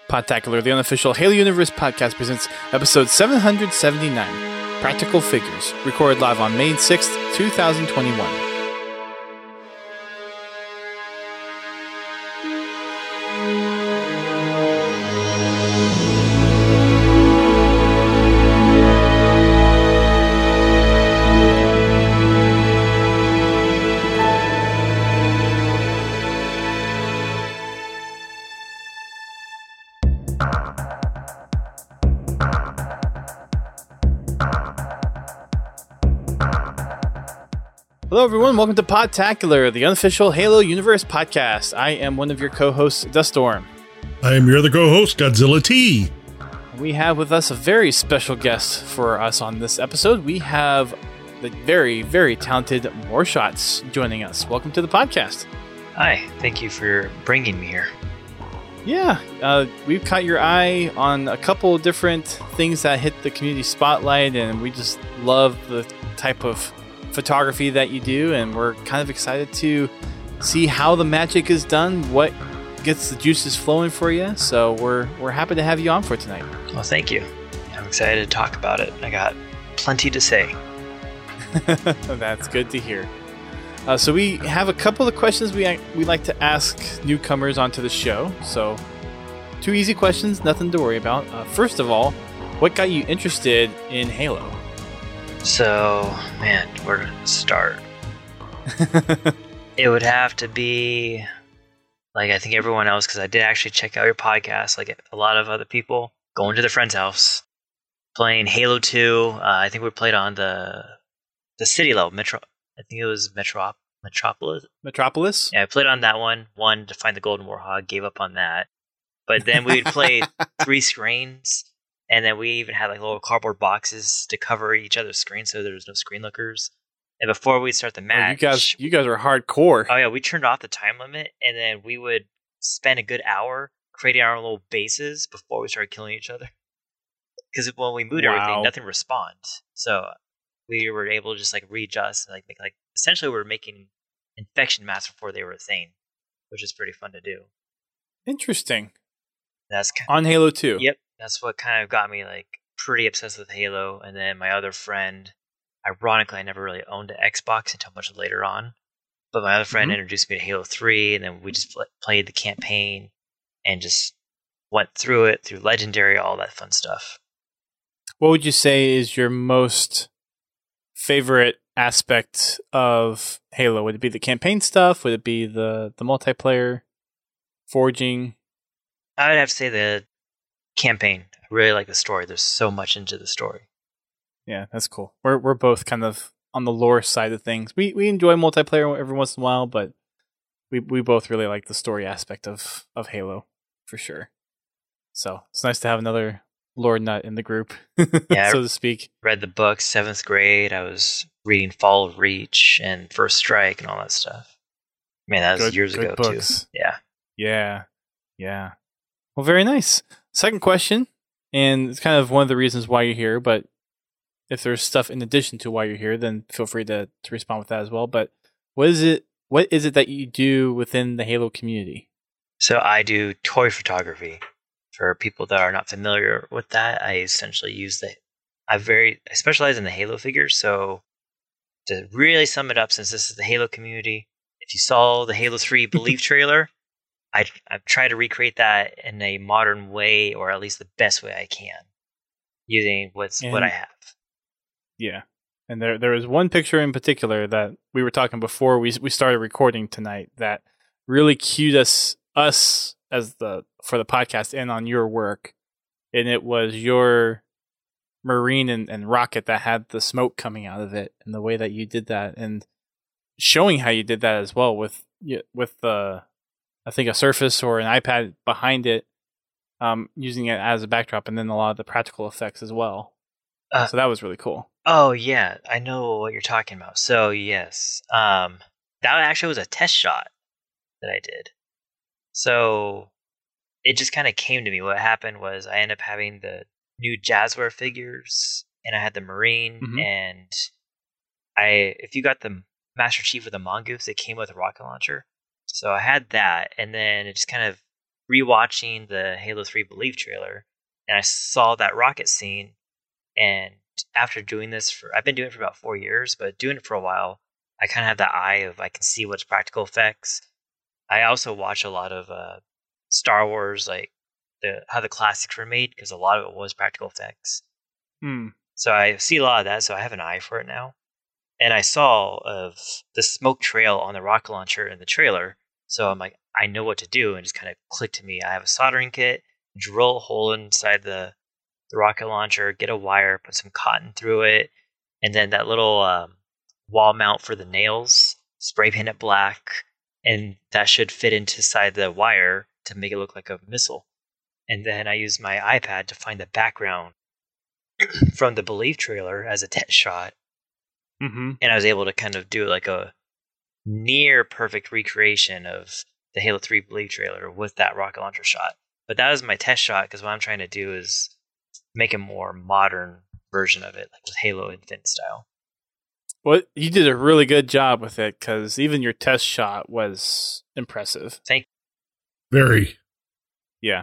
Podtacular, the unofficial Halo Universe podcast, presents episode 779, Practical Figures, recorded live on May 6th, 2021. Hello everyone, welcome to Podtacular, the unofficial Halo Universe podcast. I am one of your co-hosts, Duststorm. I am your other co-host, Godzilla T. We have with us a very special guest for us on this episode. We have the very, very talented Moreshots joining us. Welcome to the podcast. Hi, thank you for bringing me here. Yeah, we've caught your eye on a couple different things that hit the community spotlight, and we just love the type of photography that you do, and we're kind of excited to see how the magic is done, what gets the juices flowing for you. So we're happy to have you on for tonight. Well, thank you. I'm excited to talk about it. I got plenty to say. That's good to hear. So we have a couple of questions we like to ask newcomers onto the show. So 2 easy questions, nothing to worry about. First of all, what got you interested in Halo? So, man, where to start? It would have to be, like, I think everyone else, because I did actually check out your podcast, like a lot of other people, going to their friend's house, playing Halo 2. I think we played on the city level, I think it was Metropolis. Metropolis? Yeah, I played on that one. Won to find the Golden Warhog, gave up on that. But then we'd play 3 screens. And then we even had like little cardboard boxes to cover each other's screens, so there was no screen lookers. And before we start the match, you guys are hardcore. Oh yeah, we turned off the time limit, and then we would spend a good hour creating our little bases before we started killing each other. Because when we moved everything, nothing respawned. So we were able to just like readjust and like make like essentially we were making infection masks before they were a thing, which is pretty fun to do. Interesting. That's on Halo 2. Yep. That's what kind of got me like pretty obsessed with Halo. And then my other friend, ironically, I never really owned an Xbox until much later on. But my other friend introduced me to Halo 3, and then we just played the campaign and just went through it, through Legendary, all that fun stuff. What would you say is your most favorite aspect of Halo? Would it be the campaign stuff? Would it be the multiplayer, forging? I would have to say the campaign. I really like the story. There's so much into the story. Yeah, that's cool. We're both kind of on the lore side of things. We enjoy multiplayer every once in a while, but we both really like the story aspect of Halo for sure. So it's nice to have another lore nut in the group, yeah, so to speak. Read the books, 7th grade. I was reading Fall of Reach and First Strike and all that stuff. Man, that was years ago books. Too. Yeah. Well, very nice. Second question, and it's kind of one of the reasons why you're here, but if there's stuff in addition to why you're here, then feel free to respond with that as well. But what is it that you do within the Halo community? So I do toy photography. For people that are not familiar with that, I essentially use I specialize in the Halo figures. So to really sum it up, since this is the Halo community, if you saw the Halo 3 Belief trailer, I've tried to recreate that in a modern way, or at least the best way I can, using what I have. Yeah. And there was one picture in particular that we were talking before we started recording tonight that really cued us as for the podcast in on your work. And it was your Marine and rocket that had the smoke coming out of it, and the way that you did that, and showing how you did that as well with the I think a Surface or an iPad behind it, using it as a backdrop, and then a lot of the practical effects as well. So that was really cool. Oh yeah, I know what you're talking about. So yes, that actually was a test shot that I did. So it just kind of came to me. What happened was I ended up having the new Jazzware figures, and I had the Marine, and if you got the Master Chief or the Mongoose, it came with a rocket launcher. So I had that, and then it just kind of rewatching the Halo 3 Belief trailer, and I saw that rocket scene. And after doing this I've been doing it for about 4 years, but doing it for a while, I kind of have that eye of I can see what's practical effects. I also watch a lot of Star Wars, like how the classics were made, because a lot of it was practical effects. So I see a lot of that, so I have an eye for it now. And I saw of the smoke trail on the rocket launcher in the trailer, so I'm like, I know what to do, and it just kind of clicked to me. I have a soldering kit, drill a hole inside the rocket launcher, get a wire, put some cotton through it, and then that little wall mount for the nails, spray paint it black, and that should fit inside the wire to make it look like a missile. And then I use my iPad to find the background from the Belief trailer as a test shot. And I was able to kind of do like a near perfect recreation of the Halo 3 Belief trailer with that rocket launcher shot. But that was my test shot, because what I'm trying to do is make a more modern version of it, like with Halo Infinite style. Well, you did a really good job with it, because even your test shot was impressive. Thank you. Very. Yeah.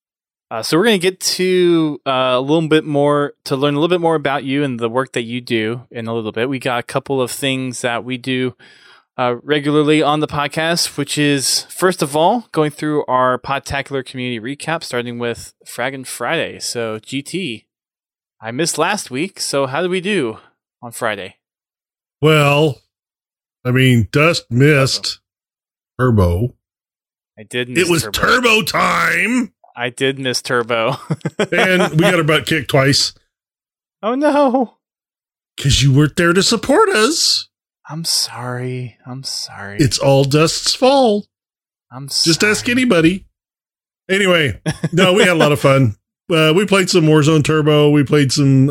So we're going to get to a little bit more, to learn a little bit more about you and the work that you do in a little bit. We got a couple of things that we do regularly on the podcast, which is, first of all, going through our Podtacular community recap, starting with Fraggin' Friday. So, GT, I missed last week, so how did we do on Friday? Well, I mean, Dust missed Turbo. I did miss It was Turbo time! I did miss Turbo. And we got our butt kicked twice. Oh, no. Because you weren't there to support us. I'm sorry. It's all Dust's fault. I'm sorry. Just ask anybody. Anyway, no, we had a lot of fun. We played some Warzone Turbo. We played some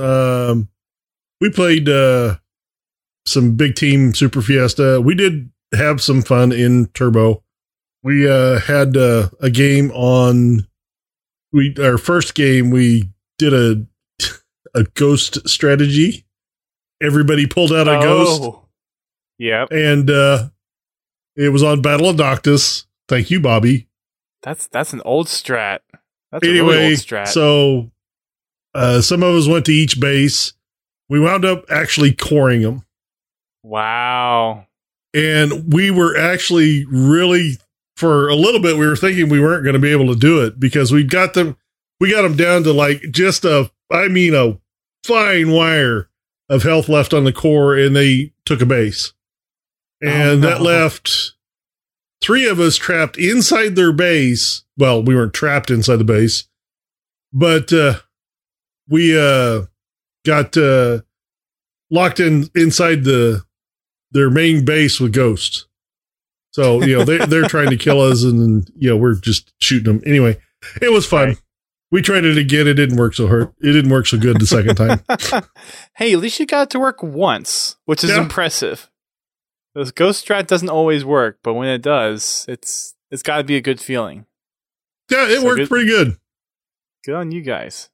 some Big Team Super Fiesta. We did have some fun in Turbo. We had a game on... Our first game, we did a ghost strategy. Everybody pulled out a ghost. Yep. And it was on Battle of Noctis. Thank you, Bobby. That's an old strat. That's anyway, a really old strat. So some of us went to each base. We wound up actually coring them. Wow. And we were actually really... For a little bit, we were thinking we weren't going to be able to do it, because we got them down to like just a fine wire of health left on the core, and they took a base. And that left 3 of us trapped inside their base. Well, we weren't trapped inside the base, but we got locked inside their main base with ghosts. So, they're trying to kill us, and we're just shooting them. Anyway, it was fun. Right. We tried it again. It didn't work so hard. It didn't work so good the second time. Hey, at least you got it to work once, which is impressive. This ghost strat doesn't always work, but when it does, it's got to be a good feeling. Yeah, it worked pretty good. Good on you guys.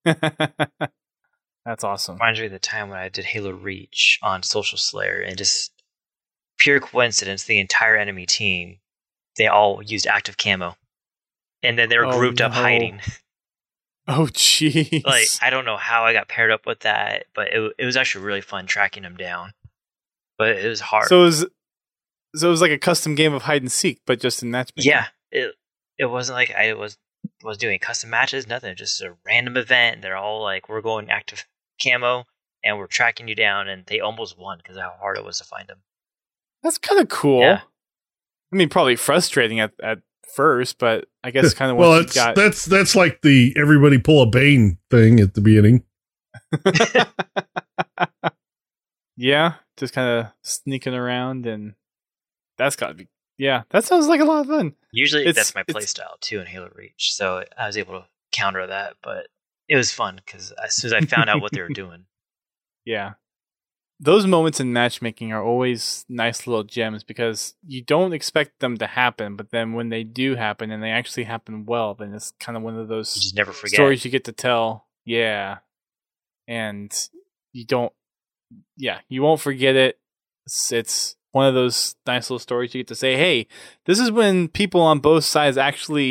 That's awesome. Reminds me of the time when I did Halo Reach on Social Slayer, and just pure coincidence, the entire enemy team, they all used active camo. And then they were grouped up hiding. Oh, jeez. Like, I don't know how I got paired up with that, but it was actually really fun tracking them down. But it was hard. So it was like a custom game of hide and seek, but just in matchmaking. Yeah. It wasn't like I was doing custom matches, nothing. Just a random event. They're all like, we're going active camo, and we're tracking you down, and they almost won because of how hard it was to find them. That's kind of cool. Yeah. I mean, probably frustrating at first, but I guess kind of once you got... That's like the everybody pull a Bane thing at the beginning. Yeah, just kind of sneaking around, and that's got to be... Yeah, that sounds like a lot of fun. Usually that's my playstyle too in Halo Reach, so I was able to counter that, but it was fun because as soon as I found out what they were doing. Yeah. Those moments in matchmaking are always nice little gems, because you don't expect them to happen, but then when they do happen and they actually happen well, then it's kind of one of those you just never forget. Stories you get to tell. Yeah. And you won't forget it. It's one of those nice little stories you get to say, hey, this is when people on both sides actually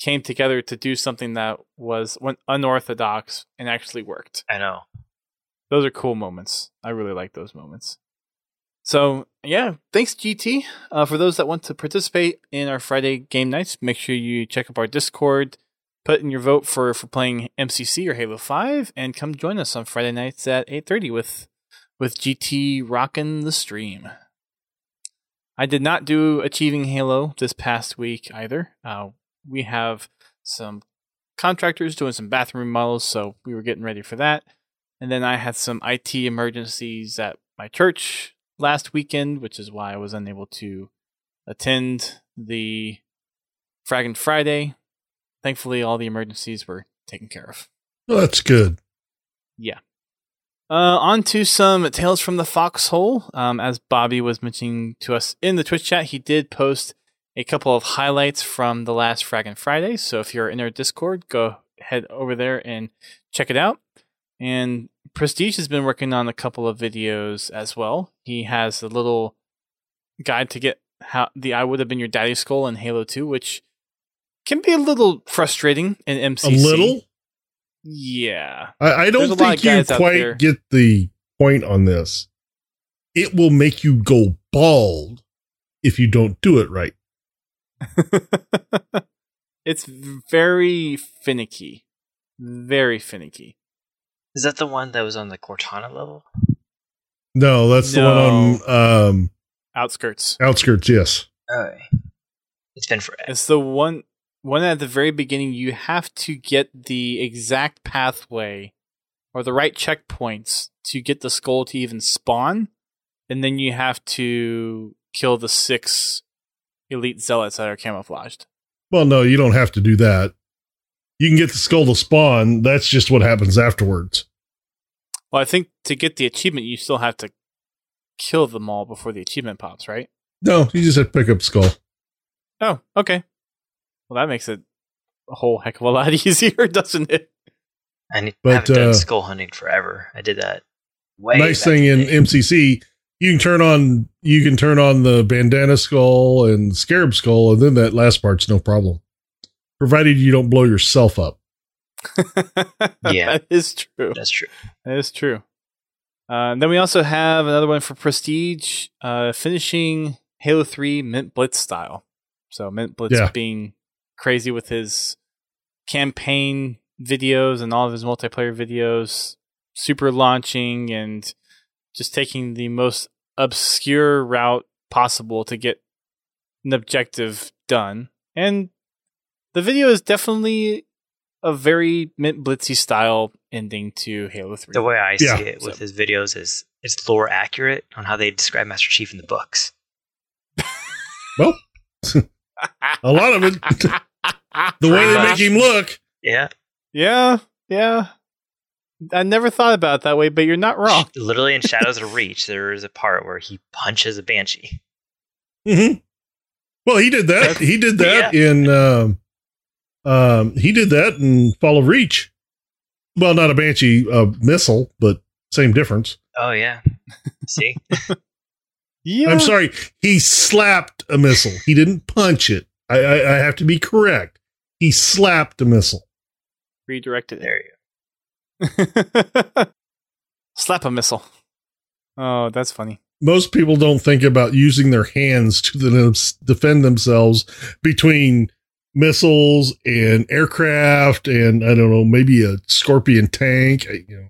came together to do something that was unorthodox and actually worked. I know. Those are cool moments. I really like those moments. So, yeah, thanks, GT. For those that want to participate in our Friday game nights, make sure you check up our Discord, put in your vote for playing MCC or Halo 5, and come join us on Friday nights at 8:30 with GT rocking the stream. I did not do Achieving Halo this past week either. We have some contractors doing some bathroom remodels, so we were getting ready for that. And then I had some IT emergencies at my church last weekend, which is why I was unable to attend the Fraggin' Friday. Thankfully, all the emergencies were taken care of. Well, that's good. Yeah. On to some Tales from the Foxhole. As Bobby was mentioning to us in the Twitch chat, he did post a couple of highlights from the last Fraggin' Friday. So if you're in our Discord, go head over there and check it out. And Prestige has been working on a couple of videos as well. He has a little guide to get how the I Would Have Been Your Daddy skull in Halo 2, which can be a little frustrating in MCC. A little? Yeah. I don't think you quite get the point on this. It will make you go bald if you don't do it right. It's very finicky. Very finicky. Is that the one that was on the Cortana level? No, that's the one on Outskirts. Outskirts, yes. Oh, it's been forever. It's the one at the very beginning. You have to get the exact pathway or the right checkpoints to get the skull to even spawn, and then you have to kill the 6 elite zealots that are camouflaged. Well, no, you don't have to do that. You can get the skull to spawn. That's just what happens afterwards. Well, I think to get the achievement, you still have to kill them all before the achievement pops, right? No, you just have to pick up the skull. Oh, okay. Well, that makes it a whole heck of a lot easier, doesn't it? I haven't done skull hunting forever. I did that way nice thing in MCC, you can turn on the bandana skull and scarab skull, and then that last part's no problem. Provided you don't blow yourself up. Yeah. That is true. That's true. That is true. Then we also have another one for Prestige, finishing Halo 3 Mint Blitz style. So Mint Blitz being crazy with his campaign videos and all of his multiplayer videos, super launching and just taking the most obscure route possible to get an objective done. And the video is definitely a very Mint Blitzy style ending to Halo 3. The way I see it with his videos is it's lore accurate on how they describe Master Chief in the books. Well, a lot of it. The way they make him look. Yeah. Yeah. Yeah. I never thought about it that way, but you're not wrong. Literally in Shadows of Reach, there is a part where he punches a Banshee. Mm-hmm. Well, he did that. He did that in he did that in Fall of Reach. Well, not a Banshee, a missile, but same difference. Oh, yeah. See? Yeah. I'm sorry. He slapped a missile. He didn't punch it. I have to be correct. He slapped a missile. Redirected. There you go. Slap a missile. Oh, that's funny. Most people don't think about using their hands to defend themselves between missiles and aircraft and, I don't know, maybe a Scorpion tank.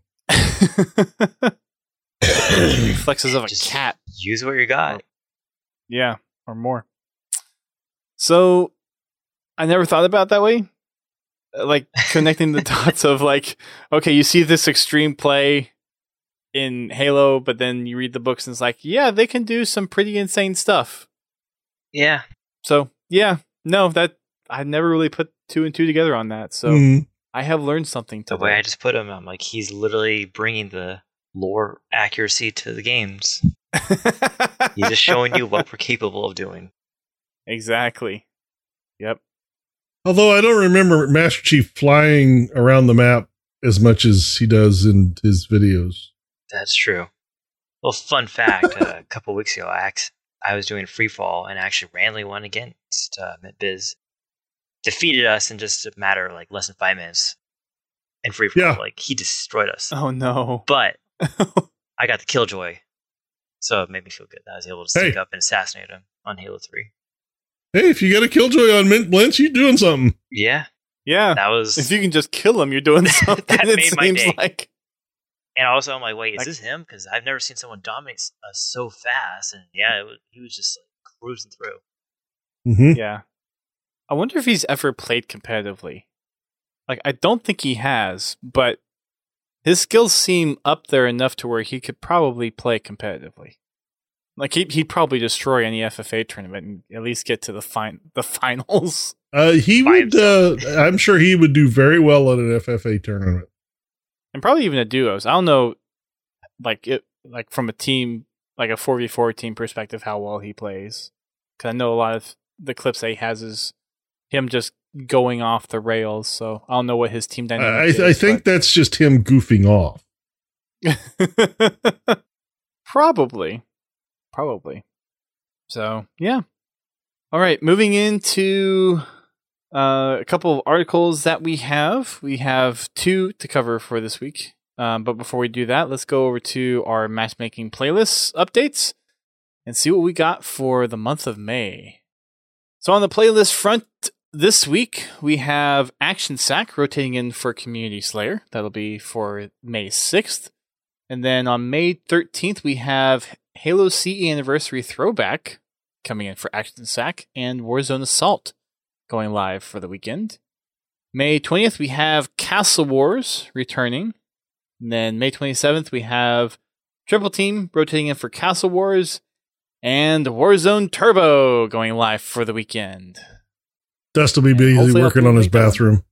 Reflexes of a cat. Use what you got. Yeah, or more. So, I never thought about it that way. Like, connecting the dots of, like, okay, you see this extreme play in Halo, but then you read the books and it's like, yeah, they can do some pretty insane stuff. Yeah. So, yeah, no, that I never really put 2 and 2 together on that. So, I have learned something today. The way I just put him, I'm like, he's literally bringing the lore accuracy to the games. He's just showing you what we're capable of doing. Exactly. Yep. Although I don't remember Master Chief flying around the map as much as he does in his videos. That's true. Well, fun fact, a couple weeks ago, I was doing free fall and actually randomly won against MintBiz. defeated us in just a matter of like less than 5 minutes in free for all. Yeah. Like he destroyed us. Oh no! But I got the Killjoy, so it made me feel good that I was able to sneak up and assassinate him on Halo 3. Hey, if you got a Killjoy on Mint Blintz, you're doing something. Yeah, Yeah, that was. if you can just kill him, you're doing something. That it made my seems day. like. And also, I'm like, wait, is this him? Because I've never seen someone dominate us so fast. And yeah, he was just like cruising through. Mm-hmm. Yeah, I wonder if he's ever played competitively. Like, I don't think he has, but his skills seem up there enough to where he could probably play competitively. Like he'd probably destroy any FFA tournament and at least get to the finals. He By would. I'm sure he would do very well at an FFA tournament. And probably even a duos. I don't know, like from a team, like a 4v4 team perspective, how well he plays. Because I know a lot of the clips that he has is him just going off the rails. So I don't know what his team dynamic is. I think that's just him goofing off. Probably. So yeah. All right, moving into a couple of articles that we have. We have 2 to cover for this week. But before we do that, let's go over to our matchmaking playlist updates and see what we got for the month of May. So on the playlist front this week, we have Action Sack rotating in for Community Slayer. That'll be for May 6th. And then on May 13th, we have Halo CE Anniversary Throwback coming in for Action Sack and Warzone Assault going live for the weekend. May 20th, we have Castle Wars returning. And then May 27th, we have Triple Team rotating in for Castle Wars and Warzone Turbo going live for the weekend. Dustin will be busy hopefully working on his bathroom.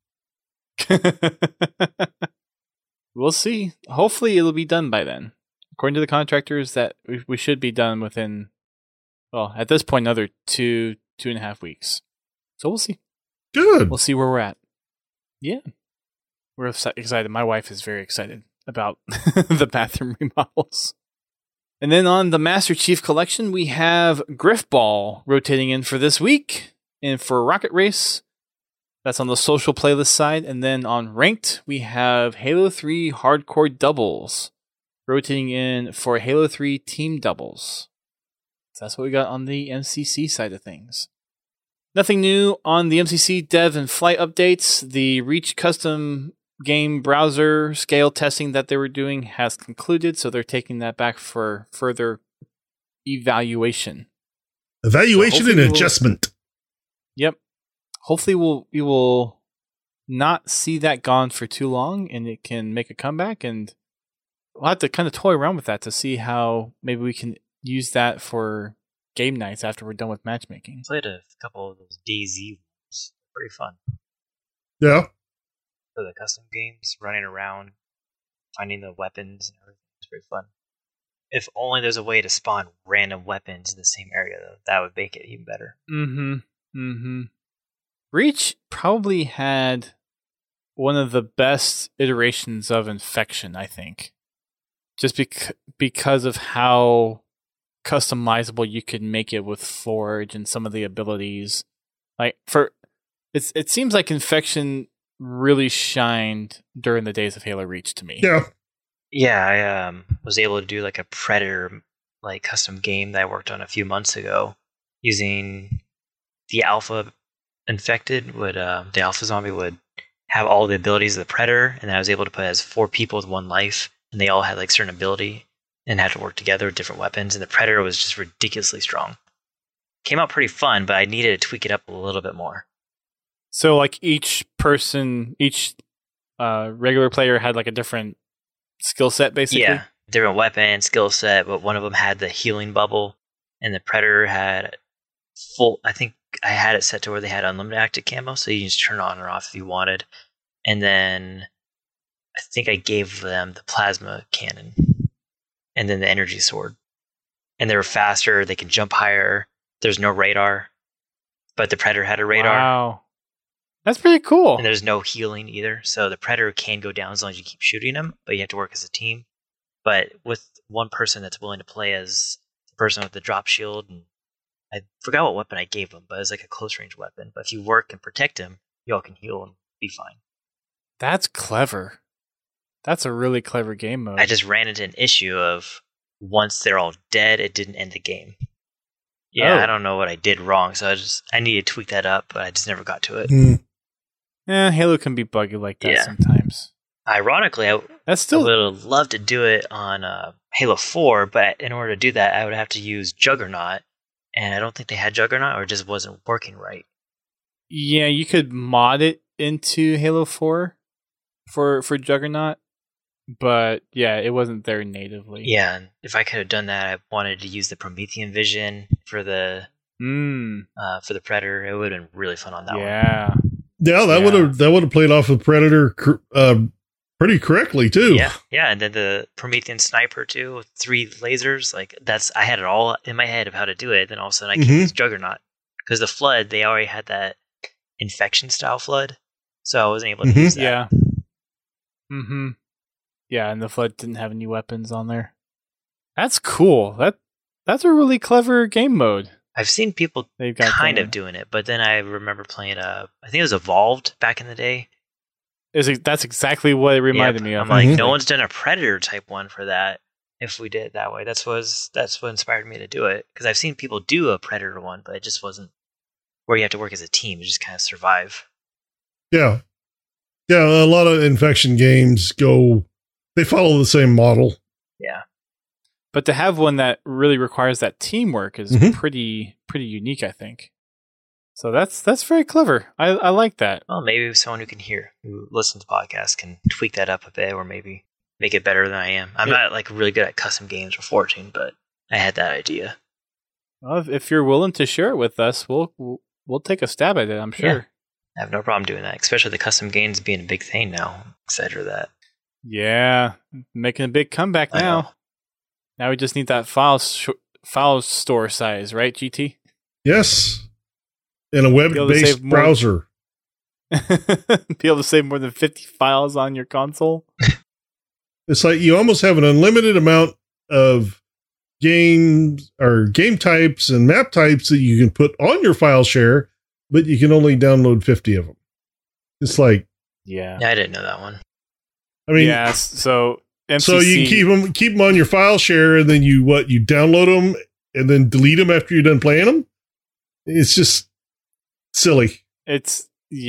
We'll see. Hopefully it'll be done by then. According to the contractors, that we should be done within, well, at this point, another 2.5 weeks. So we'll see. Good. We'll see where we're at. Yeah. We're excited. My wife is very excited about the bathroom remodels. And then on the Master Chief Collection, we have Griffball rotating in for this week. And for Rocket Race, that's on the social playlist side. And then on Ranked, we have Halo 3 Hardcore Doubles rotating in for Halo 3 Team Doubles. So that's what we got on the MCC side of things. Nothing new on the MCC dev and flight updates. The Reach custom game browser scale testing that they were doing has concluded, so they're taking that back for further evaluation. Evaluation and adjustment. Yep. Hopefully we will not see that gone for too long and it can make a comeback, and we'll have to kind of toy around with that to see how maybe we can use that for game nights after we're done with matchmaking. Played a couple of those DayZ ones. Pretty fun. Yeah. For the custom games, running around, finding the weapons and everything. It's pretty fun. If only there's a way to spawn random weapons in the same area, though. That would make it even better. Reach probably had one of the best iterations of Infection, I think. Just because of how customizable you could make it with Forge and some of the abilities. Like it seems like Infection really shined during the days of Halo Reach to me. Yeah. Yeah, I was able to do like a Predator like custom game that I worked on a few months ago using the Alpha Infected. The Alpha Zombie would have all the abilities of the Predator, and then I was able to put it as 4 people with 1 life, and they all had like certain ability and had to work together with different weapons, and the Predator was just ridiculously strong. Came out pretty fun, but I needed to tweak it up a little bit more. So like each regular player had like a different skill set, basically? Yeah, different weapon, skill set, but one of them had the healing bubble, and the Predator had full, I think I had it set to where they had unlimited active camo, so you can just turn it on or off if you wanted. And then I think I gave them the plasma cannon, and then the energy sword. And they were faster, they can jump higher, there's no radar, but the Predator had a radar. Wow. That's pretty cool. And there's no healing either, so the Predator can go down as long as you keep shooting him, but you have to work as a team. But with one person that's willing to play as the person with the drop shield, and I forgot what weapon I gave him, but it was like a close range weapon. But if you work and protect him, y'all can heal and be fine. That's clever. That's a really clever game mode. I just ran into an issue of once they're all dead, it didn't end the game. Yeah, Oh. I don't know what I did wrong, so I need to tweak that up, but I just never got to it. Halo can be buggy like that Yeah. sometimes. Ironically, I That's still would have loved to do it on Halo 4, but in order to do that, I would have to use Juggernaut, and I don't think they had Juggernaut, or it just wasn't working right. Yeah, you could mod it into Halo 4 for Juggernaut, but yeah, it wasn't there natively. Yeah, and if I could have done that, I wanted to use the Promethean vision for the Predator. It would have been really fun on that one. Yeah. Yeah, that would have played off of Predator pretty correctly too. Yeah, and then the Promethean sniper too, with 3 lasers. Like I had it all in my head of how to do it. Then all of a sudden I could use Juggernaut because the Flood, they already had that infection style Flood, so I wasn't able to use that. Yeah. Yeah, and the Flood didn't have any weapons on there. That's cool. That's a really clever game mode. I've seen people They've got kind going. of doing it, but then I remember playing I think it was Evolved back in the day. That's exactly what it reminded Yep. me of. I'm like, no one's done a Predator type one for that. If we did it that way, that's what inspired me to do it. Because I've seen people do a Predator one, but it just wasn't where you have to work as a team. You just kind of survive. Yeah. Yeah, a lot of infection games they follow the same model. Yeah. But to have one that really requires that teamwork is Mhm. pretty unique, I think. So that's very clever. I like that. Well, maybe someone who listens to podcasts can tweak that up a bit, or maybe make it better than I am. I'm not like really good at custom games or forging, but I had that idea. Well, if you're willing to share it with us, we'll take a stab at it. I'm sure. Yeah. I have no problem doing that, especially the custom games being a big thing now. I'm excited for that. Yeah, making a big comeback I know. now. Now we just need that file store size, right, GT? Yes. In a able to web-based save more- browser. Be able to save more than 50 files on your console. It's like you almost have an unlimited amount of games or game types and map types that you can put on your file share, but you can only download 50 of them. It's like, Yeah. Yeah, I didn't know that one. I mean, yeah. So MCC, so you can keep them on your file share, and then you download them and then delete them after you're done playing them. It's just silly. It's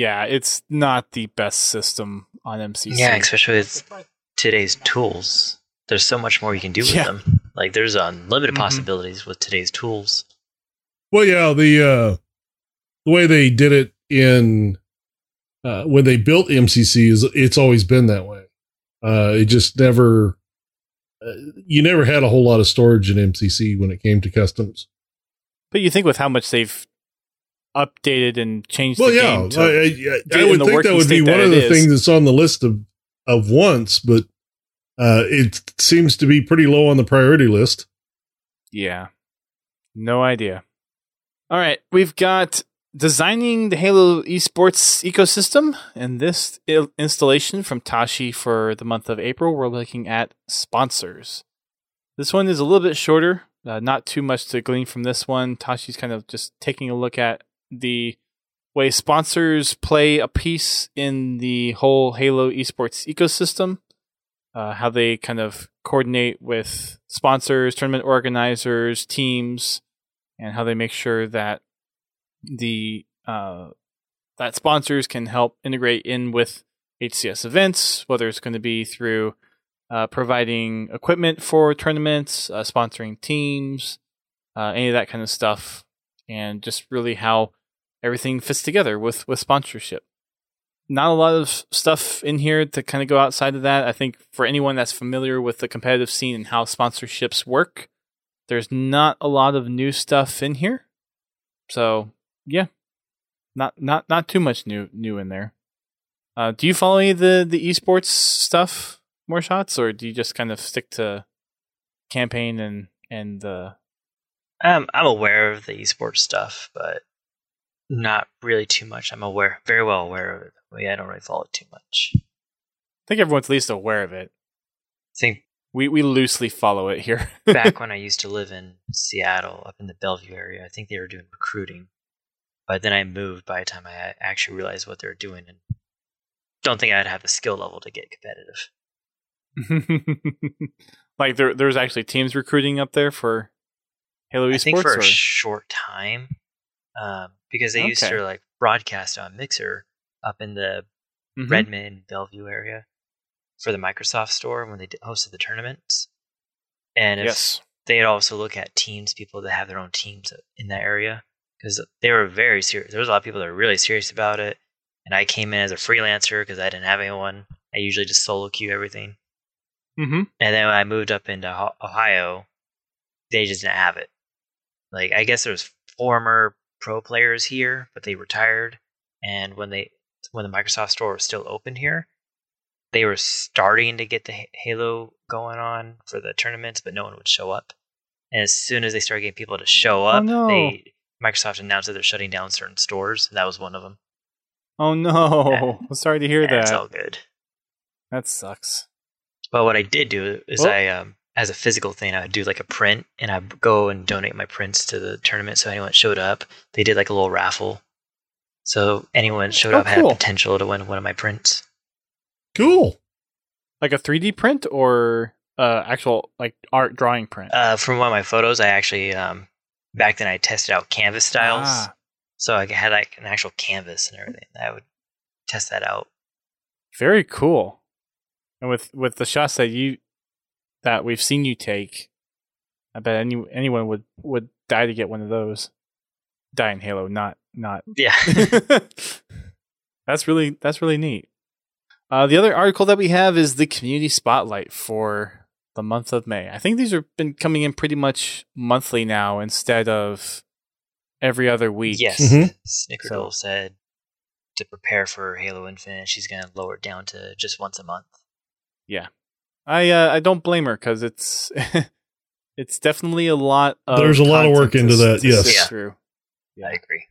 not the best system on MCC. Yeah, especially with today's tools. There's so much more you can do with Yeah. them. Like there's unlimited Mhm. possibilities with today's tools. Well, yeah, the way they did it in when they built MCC it's always been that way. It just never you never had a whole lot of storage in MCC when it came to customs. But you think with how much they've updated and changed Well, the yeah, game to I in would the think that working would be state one that of it the is. things that's on the list of wants, but it seems to be pretty low on the priority list. Yeah. No idea. All right. We've got designing the Halo esports ecosystem. And this installation from Tashi for the month of April, we're looking at sponsors. This one is a little bit shorter. Not too much to glean from this one. Tashi's kind of just taking a look at the way sponsors play a piece in the whole Halo esports ecosystem. How they kind of coordinate with sponsors, tournament organizers, teams, and how they make sure that that sponsors can help integrate in with HCS events, whether it's going to be through providing equipment for tournaments, sponsoring teams, any of that kind of stuff, and just really how everything fits together with sponsorship. Not a lot of stuff in here to kind of go outside of that. I think for anyone that's familiar with the competitive scene and how sponsorships work, there's not a lot of new stuff in here. So yeah, not too much new in there. Do you follow any of the esports stuff, more shots, or do you just kind of stick to campaign and the? I'm aware of the esports stuff, but not really too much. I'm very well aware of it. I don't really follow it too much. I think everyone's at least aware of it. I think We loosely follow it here. back when I used to live in Seattle, up in the Bellevue area, I think they were doing recruiting But then I moved by the time I actually realized what they were doing, and don't think I'd have the skill level to get competitive. Like there's actually teams recruiting up there for Halo Esports? I think for a short time, because they used to like broadcast on Mixer up in the Redmond, Bellevue area for the Microsoft store when they hosted the tournaments. And if they'd also look at teams, people that have their own teams in that area, because they were very serious. There was a lot of people that were really serious about it. And I came in as a freelancer because I didn't have anyone. I usually just solo queue everything. Mm-hmm. And then when I moved up into Ohio, they just didn't have it. Like, I guess there was former pro players here, but they retired. And when the Microsoft store was still open here, they were starting to get the Halo going on for the tournaments, but no one would show up. And as soon as they started getting people to show up, Microsoft announced that they're shutting down certain stores. And that was one of them. Oh no! Yeah. I'm sorry to hear that. It's all good. That sucks. But what I did do is I, as a physical thing, I would do like a print, and I'd go and donate my prints to the tournament. So anyone that showed up, they did like a little raffle. So anyone that showed up had potential to win one of my prints. Cool. Like a 3D print or actual like art drawing print? From one of my photos, I actually back then I tested out canvas styles. So I had like an actual canvas and everything. I would test that out. Very cool. And with the shots that we've seen you take, I bet anyone would die to get one of those. Die in Halo, not. Yeah. That's really neat. The other article that we have is the community spotlight for the month of May. I think these have been coming in pretty much monthly now instead of every other week. Yes. Snickerdoodle said to prepare for Halo Infinite, she's going to lower it down to just once a month. Yeah. I don't blame her because it's it's definitely a lot of there's a lot of work into that. Yes. True. Yeah, I agree.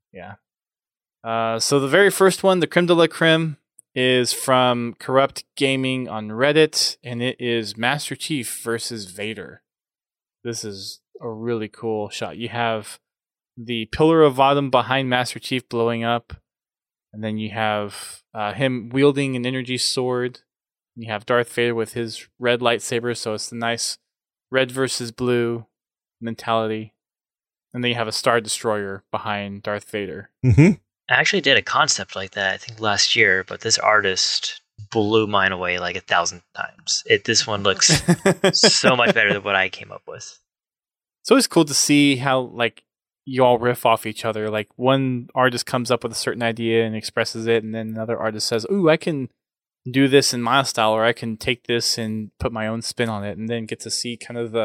Yeah. So the very first one, the creme de la creme, is from Corrupt Gaming on Reddit, and it is Master Chief versus Vader. This is a really cool shot. You have the Pillar of Autumn behind Master Chief blowing up, and then you have him wielding an energy sword. You have Darth Vader with his red lightsaber, so it's the nice red versus blue mentality. And then you have a Star Destroyer behind Darth Vader. Mm-hmm. I actually did a concept like that, I think, last year, but this artist blew mine away like 1,000 times. This one looks so much better than what I came up with. It's always cool to see how like you all riff off each other. Like one artist comes up with a certain idea and expresses it, and then another artist says, "Ooh, I can do this in my style, or I can take this and put my own spin on it," and then get to see kind of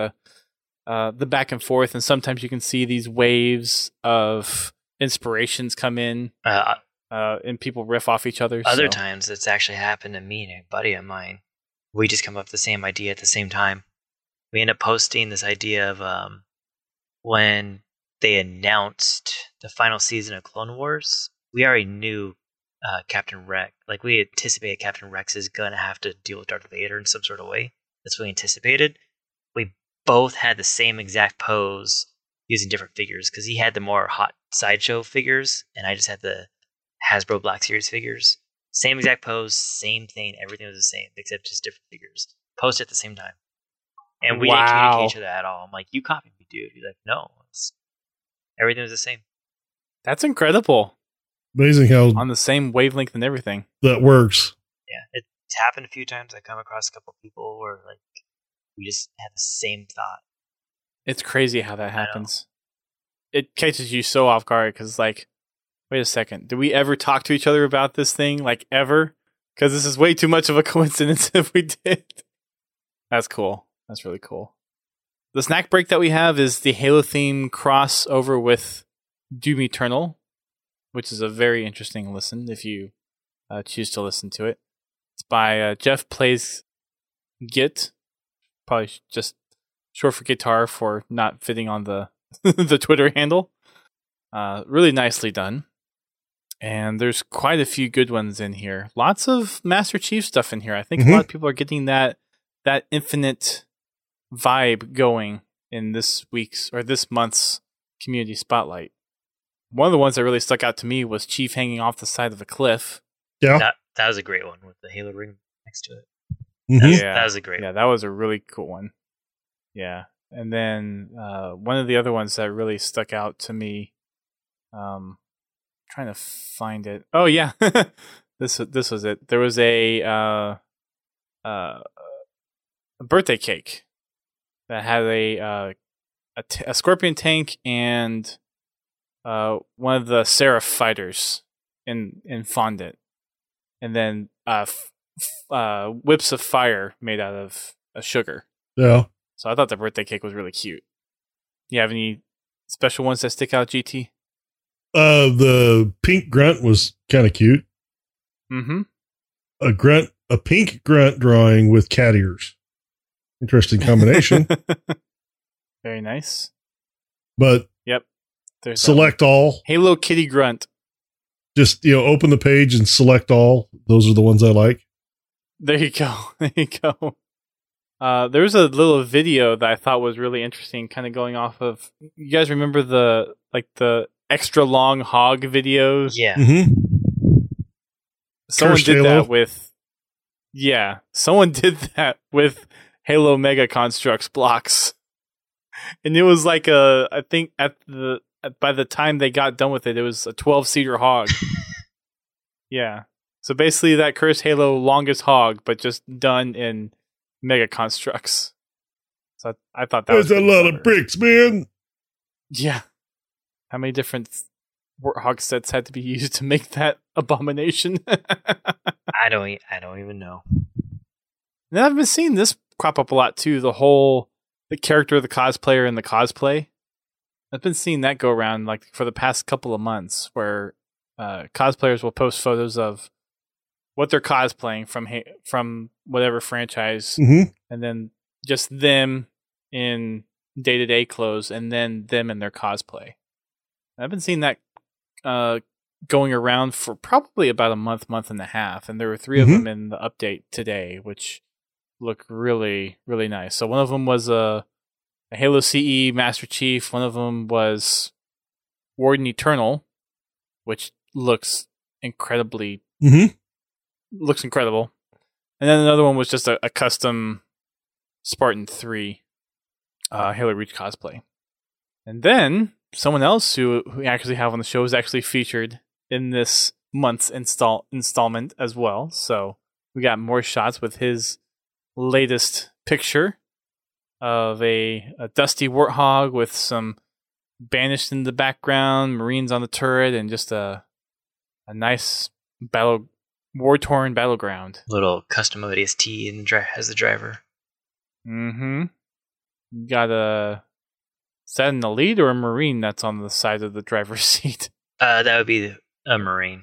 the back and forth. And sometimes you can see these waves of inspirations come in, and people riff off each other. Other times, it's actually happened to me and a buddy of mine. We just come up with the same idea at the same time. We end up posting this idea of when they announced the final season of Clone Wars, we already knew Captain Rex. Like, we anticipated Captain Rex is going to have to deal with Darth Vader in some sort of way. That's what we anticipated. We both had the same exact pose using different figures, because he had the more hot sideshow figures, and I just had the Hasbro Black Series figures. Same exact pose, same thing. Everything was the same, except just different figures. Posted at the same time. And we didn't communicate each other at all. I'm like, you copied me, dude. He's like, no. Everything was the same. That's incredible. Amazing how on the same wavelength and everything. That works. Yeah, it's happened a few times. I come across a couple people where like we just had the same thought. It's crazy how that happens. It catches you so off guard because, like, wait a second. Did we ever talk to each other about this thing? Like, ever? Because this is way too much of a coincidence if we did. That's cool. That's really cool. The snack break that we have is the Halo theme crossover with Doom Eternal, which is a very interesting listen if you choose to listen to it. It's by Jeff Plays Git. Probably just short for guitar for not fitting on the the Twitter handle. Really nicely done. And there's quite a few good ones in here. Lots of Master Chief stuff in here. I think a lot of people are getting that Infinite vibe going in this week's or this month's community spotlight. one of the ones that really stuck out to me was Chief hanging off the side of a cliff. Yeah. That was a great one with the Halo ring next to it. Mhm. That was a great Yeah, that was a really cool one. Yeah. And then one of the other ones that really stuck out to me, trying to find it. Oh yeah, this was it. There was a birthday cake that had a scorpion tank and one of the Seraph fighters in fondant, and then whips of fire made out of sugar. Yeah. So I thought the birthday cake was really cute. You have any special ones that stick out, GT? The pink grunt was kind of cute. Mm-hmm. A pink grunt drawing with cat ears. Interesting combination. Very nice. But yep. There's select all. Halo Kitty Grunt. Just, open the page and select all. Those are the ones I like. There you go. There you go. There was a little video that I thought was really interesting, kind of going off of. You guys remember the extra long hog videos? Yeah. Mm-hmm. Someone Cursed did Halo. that with. Yeah, someone did that with Halo Mega Constructs blocks, and it was like I think by the time they got done with it, it was a 12-seater hog. Yeah. So basically, that Cursed Halo longest hog, but just done in Mega Constructs. So I thought that was That's a lot clever. of bricks, man. Yeah. How many different Warthog sets had to be used to make that abomination? I don't even know. And I've been seeing this crop up a lot too. The character of the cosplayer and the cosplay. I've been seeing that go around like for the past couple of months, where cosplayers will post photos of what they're cosplaying from whatever franchise, Mm-hmm. and then just them in day-to-day clothes, and then them in their cosplay. And I've been seeing that going around for probably about a month and a half, and there were 3 of them in the update today, which look really, really nice. So one of them was a Halo CE Master Chief. One of them was Warden Eternal, which looks incredible. And then another one was just a custom Spartan 3 Halo Reach cosplay. And then someone else who we actually have on the show is actually featured in this month's installment as well. So we got more shots with his latest picture of a dusty warthog with some banished in the background, Marines on the turret, and just a nice war-torn battleground. Little custom ODST as the driver. Mm-hmm. You got is that an elite or a Marine that's on the side of the driver's seat? That would be a Marine.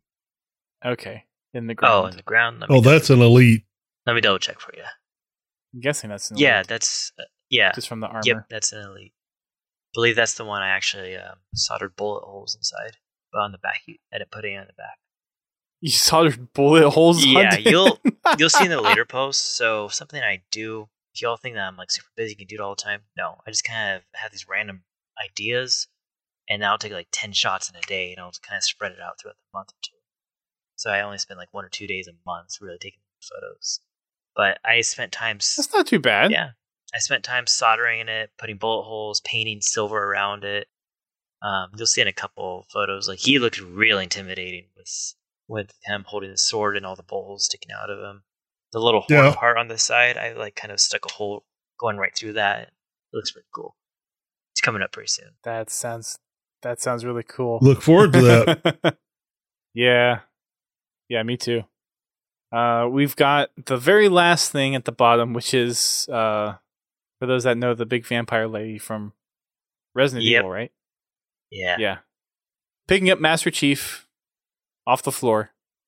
Okay. In the ground. Oh, in the ground. That's an elite. Let me double check for you. I'm guessing that's an Yeah, elite. that's Just from the armor. Yep, that's an elite. I believe that's the one I actually soldered bullet holes inside, but on the back. I didn't put any on the back. You soldered bullet holes Yeah, on it? you'll see in the later posts. So something I do. If y'all think that I'm like super busy, can do it all the time. No, I just kind of have these random ideas, and I'll take like 10 shots in a day, and I'll just kind of spread it out throughout the month or two. So I only spend like 1 or 2 days a month really taking photos. But I spent time. That's not too bad. Yeah, I spent time soldering in it, putting bullet holes, painting silver around it. You'll see in a couple of photos, like he looked really intimidating with him holding the sword and all the bullet holes sticking out of him. The little horn part on the side, I like kind of stuck a hole going right through that. It looks pretty cool. It's coming up pretty soon. That sounds really cool. Look forward to that. Yeah, me too. We've got the very last thing at the bottom, which is for those that know the big vampire lady from Resident Evil, right? Yeah. Picking up Master Chief off the floor.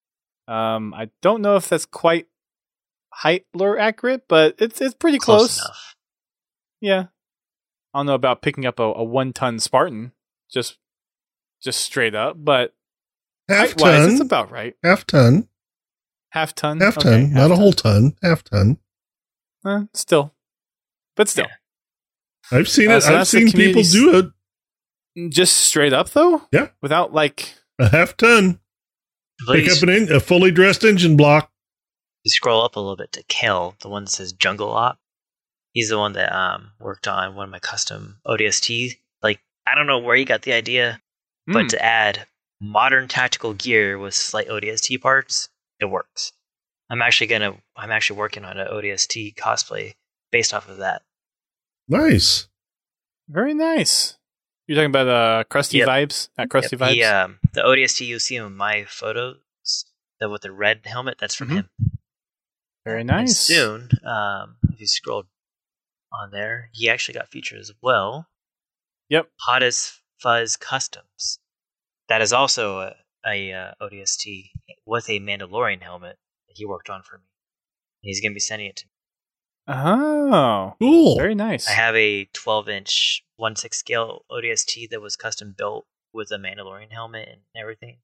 I don't know if that's quite Heitler accurate, but it's pretty close. Enough. Yeah. I don't know about picking up a 1-ton Spartan, just straight up, but height-wise, it's about right. Half ton. Half ton. Half ton. Okay, Not a whole ton. Half ton. Still. But still. Yeah. I've seen it. So I've seen people do it. Just straight up though? Yeah. Without like a half ton. Pick up a fully dressed engine block. You scroll up a little bit to Kel, the one that says Jungle Op. He's the one that worked on one of my custom ODST. Like, I don't know where he got the idea, but to add modern tactical gear with slight ODST parts, it works. I'm actually working on an ODST cosplay based off of that. Nice. Very nice. You're talking about Krusty Vibes? At Krusty Vibes? The ODST you see in my photos, with the red helmet, that's from him. Very nice. And soon, if you scroll on there, he actually got featured as well. Yep. Hottest Fuzz Customs. That is also a ODST with a Mandalorian helmet that he worked on for me. He's going to be sending it to me. Oh, cool. Very nice. I have a 12-inch 1/6 scale ODST that was custom built with a Mandalorian helmet and everything.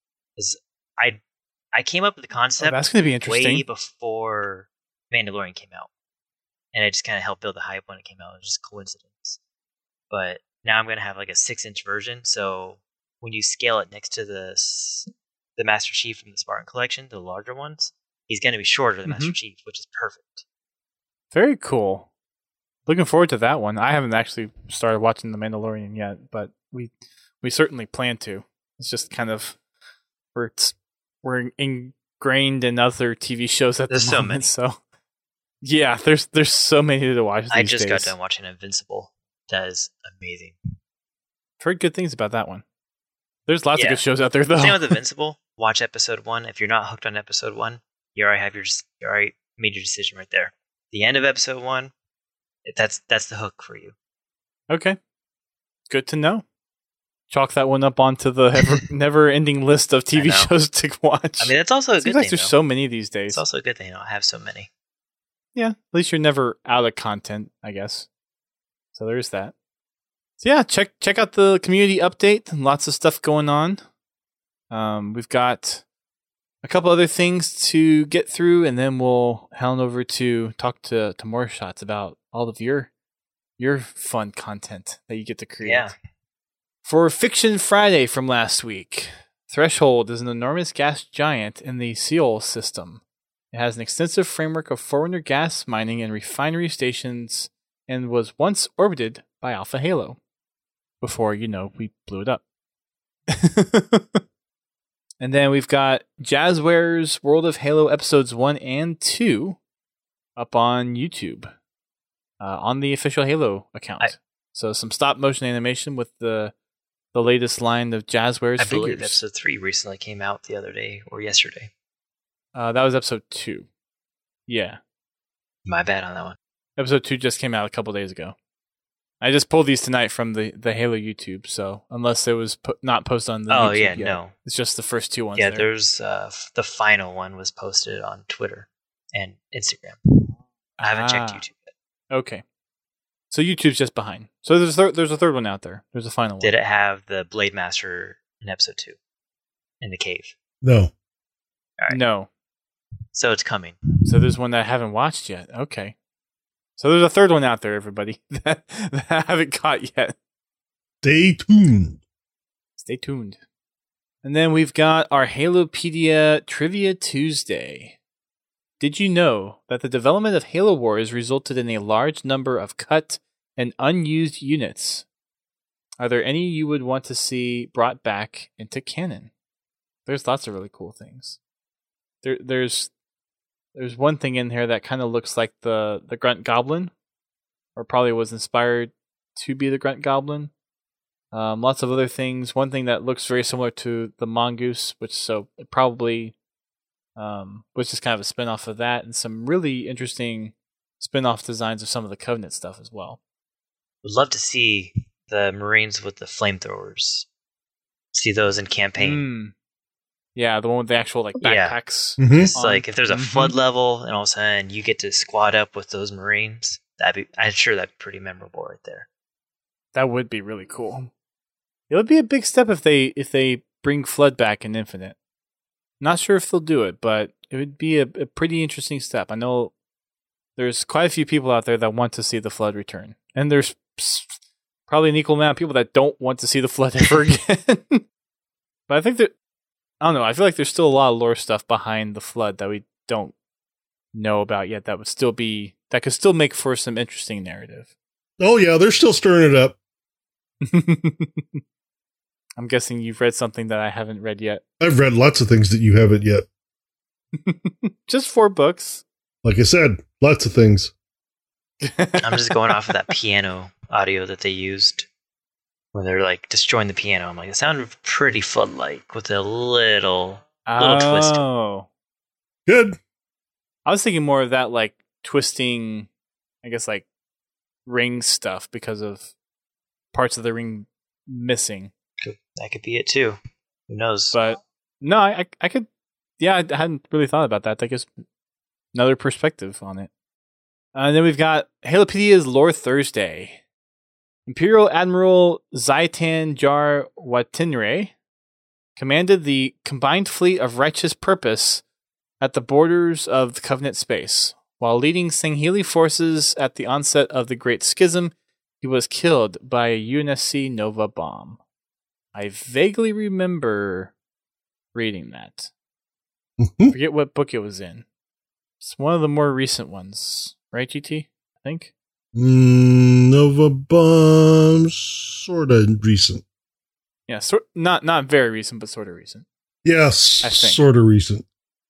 I came up with the concept that's going to be interesting. way before Mandalorian came out. And I just kind of helped build the hype when it came out. It was just a coincidence. But now I'm going to have like a 6-inch version. So when you scale it next to the Master Chief from the Spartan Collection, the larger ones, he's going to be shorter than Master Chief, which is perfect. Very cool. Looking forward to that one. I haven't actually started watching The Mandalorian yet, but we certainly plan to. It's just kind of we're ingrained in other TV shows at the moment. So yeah, there's so many to watch. I just got done watching Invincible. That is amazing. I've heard good things about that one. There's lots of good shows out there, though. Same with Invincible. Watch episode 1. If you're not hooked on episode 1, you already made your decision right there. The end of episode 1, that's the hook for you. Okay, good to know. Chalk that one up onto the never-ending list of TV shows to watch. I mean, it's also a good thing. Like there's so many these days. It's also a good thing I have so many. Yeah, at least you're never out of content, I guess. So there's that. So yeah, check out the community update. Lots of stuff going on. We've got a couple other things to get through, and then we'll head on over to talk to more shots about all of your fun content that you get to create. Yeah. For Fiction Friday from last week, Threshold is an enormous gas giant in the Seol system. It has an extensive framework of Forerunner gas mining and refinery stations, and was once orbited by Alpha Halo. Before, we blew it up. And then we've got Jazzware's World of Halo episodes 1 and 2 up on YouTube on the official Halo account. So some stop motion animation with the latest line of Jazzware's figures. I believe episode 3 recently came out the other day or yesterday. That was episode 2. Yeah. My bad on that one. Episode 2 just came out a couple days ago. I just pulled these tonight from the Halo YouTube, so unless it was not posted on the YouTube yet, no. It's just the first 2 ones. Yeah, there's the final one was posted on Twitter and Instagram. I haven't checked YouTube yet. Okay. So YouTube's just behind. So there's a third one out there. There's a final one. Did it have the Blade Master in episode 2 in the cave? No. All right. No. So it's coming. So there's one that I haven't watched yet. Okay. So there's a third one out there, everybody, that I haven't caught yet. Stay tuned. Stay tuned. And then we've got our Halopedia Trivia Tuesday. Did you know that the development of Halo Wars resulted in a large number of cut and unused units? Are there any you would want to see brought back into canon? There's lots of really cool things. There's one thing in here that kind of looks like the Grunt Goblin, or probably was inspired to be the Grunt Goblin. Lots of other things. One thing that looks very similar to the Mongoose, it probably was just kind of a spin-off of that, and some really interesting spin-off designs of some of the Covenant stuff as well. Would love to see the Marines with the flamethrowers. See those in campaign. Yeah, the one with the actual backpacks. Yeah. It's like if there's a flood level and all of a sudden you get to squad up with those Marines, I'm sure that'd be pretty memorable right there. That would be really cool. It would be a big step if they bring Flood back in Infinite. Not sure if they'll do it, but it would be a pretty interesting step. I know there's quite a few people out there that want to see the Flood return, and there's probably an equal amount of people that don't want to see the flood ever again. But I think that, I don't know, I feel like there's still a lot of lore stuff behind the flood that we don't know about yet that could still make for some interesting narrative. Oh yeah, they're still stirring it up. I'm guessing you've read something that I haven't read yet. I've read lots of things that you haven't yet. Just 4 books. Like I said, lots of things. I'm just going off of that piano audio that they used when they're like destroying the piano. I'm like, it sounded pretty flood-like with a little twist. Oh. Good. I was thinking more of that like twisting, I guess like ring stuff because of parts of the ring missing. That could be it too. Who knows? But no, I could. Yeah, I hadn't really thought about that. That gives another perspective on it. And then we've got Halopedia's Lore Thursday. Imperial Admiral Zaitan Jar Watinre commanded the combined fleet of Righteous Purpose at the borders of the Covenant space. While leading Sangheili forces at the onset of the Great Schism, he was killed by a UNSC Nova bomb. I vaguely remember reading that. I forget what book it was in. It's one of the more recent ones. Right, GT? I think? Nova bombs, sort of recent. Yeah, not very recent, but sort of recent. Yes, sort of recent.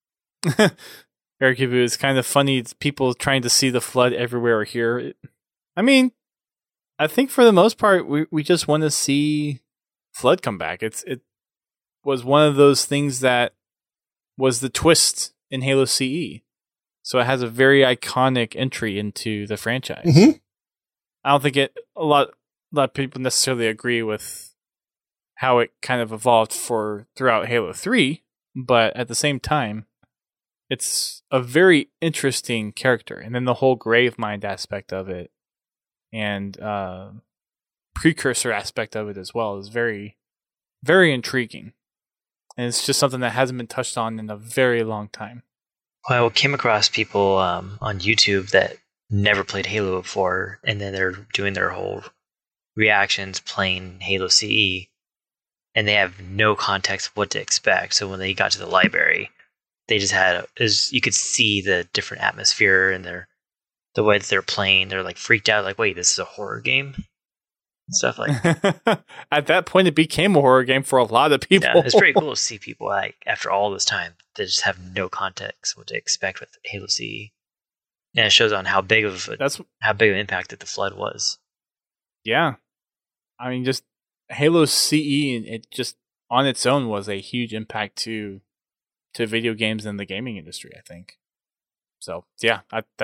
Eric Ibu, it's kind of funny. It's people trying to see the flood everywhere or here. I mean, I think for the most part, we just want to see flood come back. It was one of those things that was the twist in Halo CE. So it has a very iconic entry into the franchise. Mm-hmm. I don't think a lot of people necessarily agree with how it kind of evolved throughout Halo 3, but at the same time, it's a very interesting character. And then the whole Gravemind aspect of it and precursor aspect of it as well is very, very intriguing. And it's just something that hasn't been touched on in a very long time. Well, I came across people on YouTube that never played Halo before, and then they're doing their whole reactions playing Halo CE, and they have no context of what to expect. So when they got to the library, they just you could see the different atmosphere and the way that they're playing. They're like freaked out, like, wait, this is a horror game? And stuff like that. At that point, it became a horror game for a lot of people. Yeah, it's pretty cool to see people, like, after all this time, they just have no context what to expect with Halo CE. And it shows on how big of an impact that the flood was. Yeah. I mean, just Halo CE, and it just on its own was a huge impact to video games and the gaming industry, I think. So, yeah,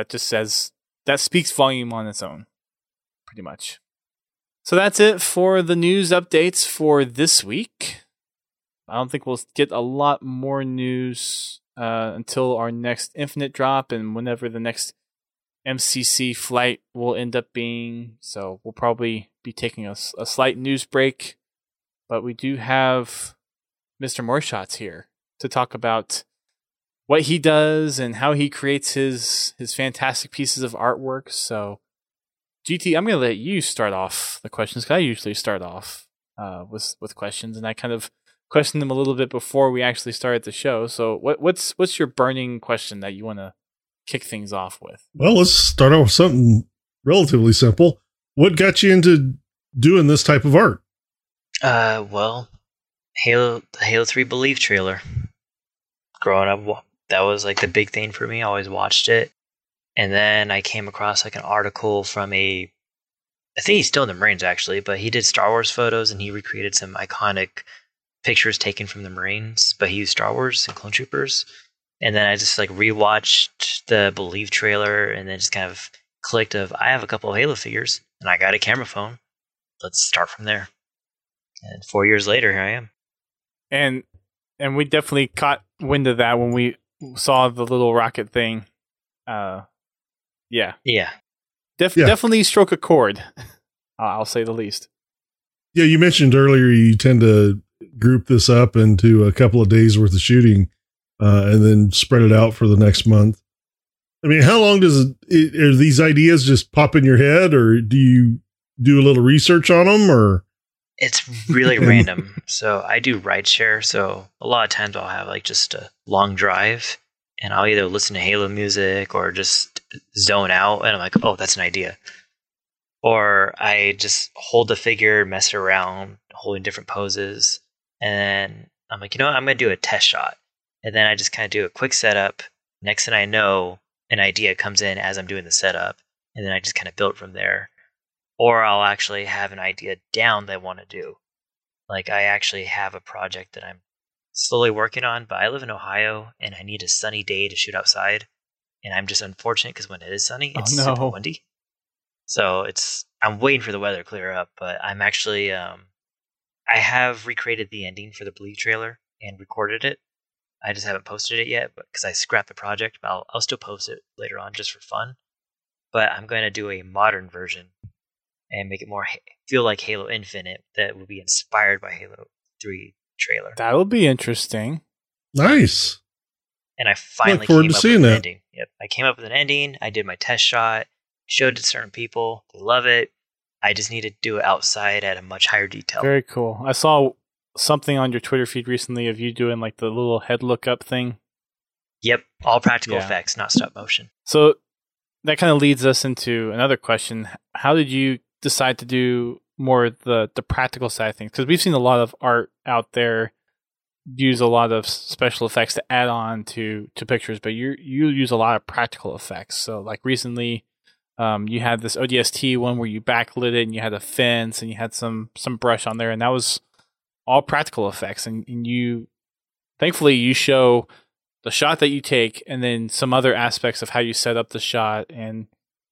that speaks volume on its own, pretty much. So that's it for the news updates for this week. I don't think we'll get a lot more news until our next Infinite drop and whenever the next MCC flight will end up being. So we'll probably be taking a slight news break. But we do have Mr. Moreshots here to talk about what he does and how he creates his fantastic pieces of artwork. So GT, I'm going to let you start off the questions, because I usually start off with questions, and I kind of question them a little bit before we actually start the show. So what's your burning question that you want to kick things off with? Well, let's start off with something relatively simple. What got you into doing this type of art? Well, the Halo 3 Believe trailer. Growing up, that was like the big thing for me. I always watched it. And then I came across like an article from I think he's still in the Marines actually, but he did Star Wars photos and he recreated some iconic pictures taken from the Marines, but he used Star Wars and Clone Troopers. And then I just like rewatched the Believe trailer and then just kind of clicked I have a couple of Halo figures and I got a camera phone. Let's start from there. And 4 years later, here I am. And we definitely caught wind of that when we saw the little rocket thing. Yeah. Definitely struck a chord. I'll say the least. Yeah, you mentioned earlier you tend to group this up into a couple of days worth of shooting and then spread it out for the next month. I mean, how long does are these ideas just pop in your head, or do you do a little research on them, or? It's really random. So I do rideshare. So a lot of times I'll have like just a long drive and I'll either listen to Halo music or just zone out. And I'm like, oh, that's an idea. Or I just hold the figure, mess around, holding different poses. And then I'm like, you know what? I'm going to do a test shot. And then I just kind of do a quick setup. Next thing I know, an idea comes in as I'm doing the setup. And then I just kind of build from there. Or I'll actually have an idea down that I want to do. Like I actually have a project that I'm slowly working on, but I live in Ohio and I need a sunny day to shoot outside. And I'm just unfortunate because when it is sunny, it's super windy. So I'm waiting for the weather to clear up, but I'm actually, I have recreated the ending for the Believe trailer and recorded it. I just haven't posted it yet, but because I scrapped the project, but I'll still post it later on just for fun. But I'm going to do a modern version and make it more feel like Halo Infinite that will be inspired by Halo 3 trailer. That will be interesting. Nice. And I finally came up with an ending. Yep, I came up with an ending. I did my test shot, showed it to certain people. They love it. I just need to do it outside at a much higher detail. Very cool. I saw something on your Twitter feed recently of you doing like the little head lookup thing. Yep, all practical effects, not stop motion. So that kind of leads us into another question. How did you decide to do more the practical side of things? Because we've seen a lot of art out there use a lot of special effects to add on to pictures, but you use a lot of practical effects. So like recently, you had this ODST one where you backlit it and you had a fence and you had some brush on there, and that was all practical effects. And you, thankfully, you show the shot that you take and then some other aspects of how you set up the shot and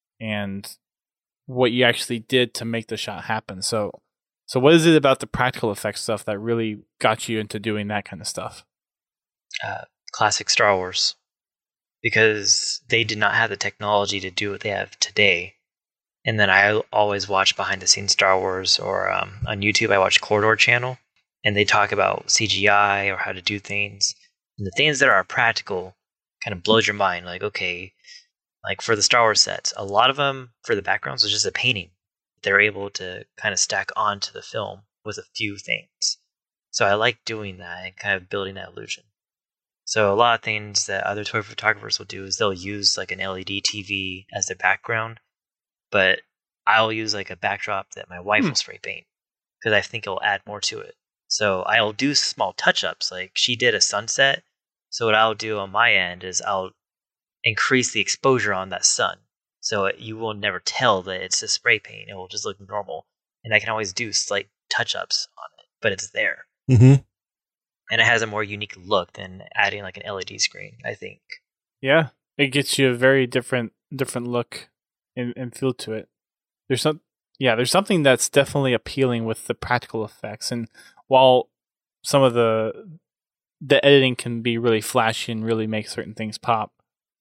what you actually did to make the shot happen. So what is it about the practical effects stuff that really got you into doing that kind of stuff? Classic Star Wars. Because they did not have the technology to do what they have today. And then I always watch behind the scenes Star Wars, or on YouTube I watch Corridor Channel, and they talk about CGI or how to do things. And the things that are practical kind of blows your mind. Like, okay, like for the Star Wars sets, a lot of them for the backgrounds was just a painting. They're able to kind of stack onto the film with a few things. So I like doing that and kind of building that illusion. So a lot of things that other toy photographers will do is they'll use like an LED TV as their background, but I'll use like a backdrop that my wife will spray paint because I think it'll add more to it. So I'll do small touch-ups. Like she did a sunset. So what I'll do on my end is I'll increase the exposure on that sun. So you will never tell that it's a spray paint. It will just look normal. And I can always do slight touch-ups on it, but it's there. Mm-hmm. And it has a more unique look than adding like an LED screen, I think. Yeah, it gets you a very different look and feel to it. There's something that's definitely appealing with the practical effects. And while some of the editing can be really flashy and really make certain things pop,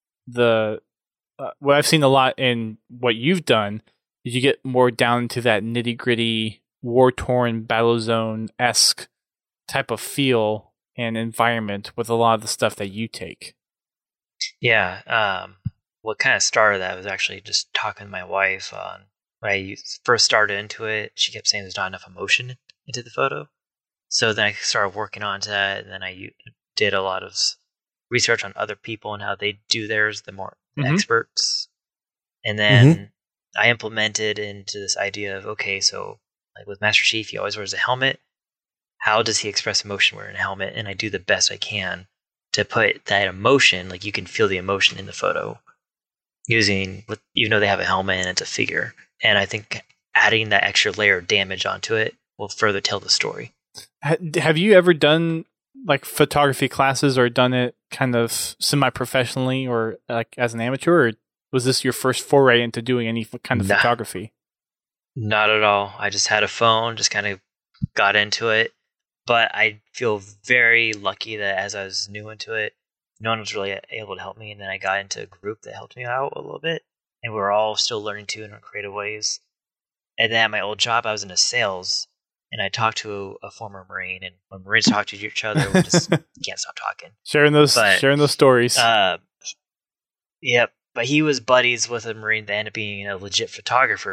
what I've seen a lot in what you've done is you get more down into that nitty gritty, war torn, battle zone-esque type of feel and environment with a lot of the stuff that you take. Yeah. What kind of started that was actually just talking to my wife on when I first started into it. She kept saying there's not enough emotion into the photo. So then I started working on that, and then I did a lot of research on other people and how they do theirs, the more experts. And then I implemented into this idea of, okay, so like with Master Chief, he always wears a helmet. How does he express emotion wearing a helmet? And I do the best I can to put that emotion, like you can feel the emotion in the photo even though they have a helmet and it's a figure. And I think adding that extra layer of damage onto it will further tell the story. Have you ever done like photography classes or done it kind of semi-professionally or like as an amateur, or was this your first foray into doing any kind of photography? Not at all. I just had a phone, just kind of got into it. But I feel very lucky that as I was new into it, no one was really able to help me. And then I got into a group that helped me out a little bit. And we were all still learning too in our creative ways. And then at my old job, I was into sales. And I talked to a former Marine. And when Marines talk to each other, we just can't stop talking. Sharing those stories. Yep. But he was buddies with a Marine that ended up being a legit photographer.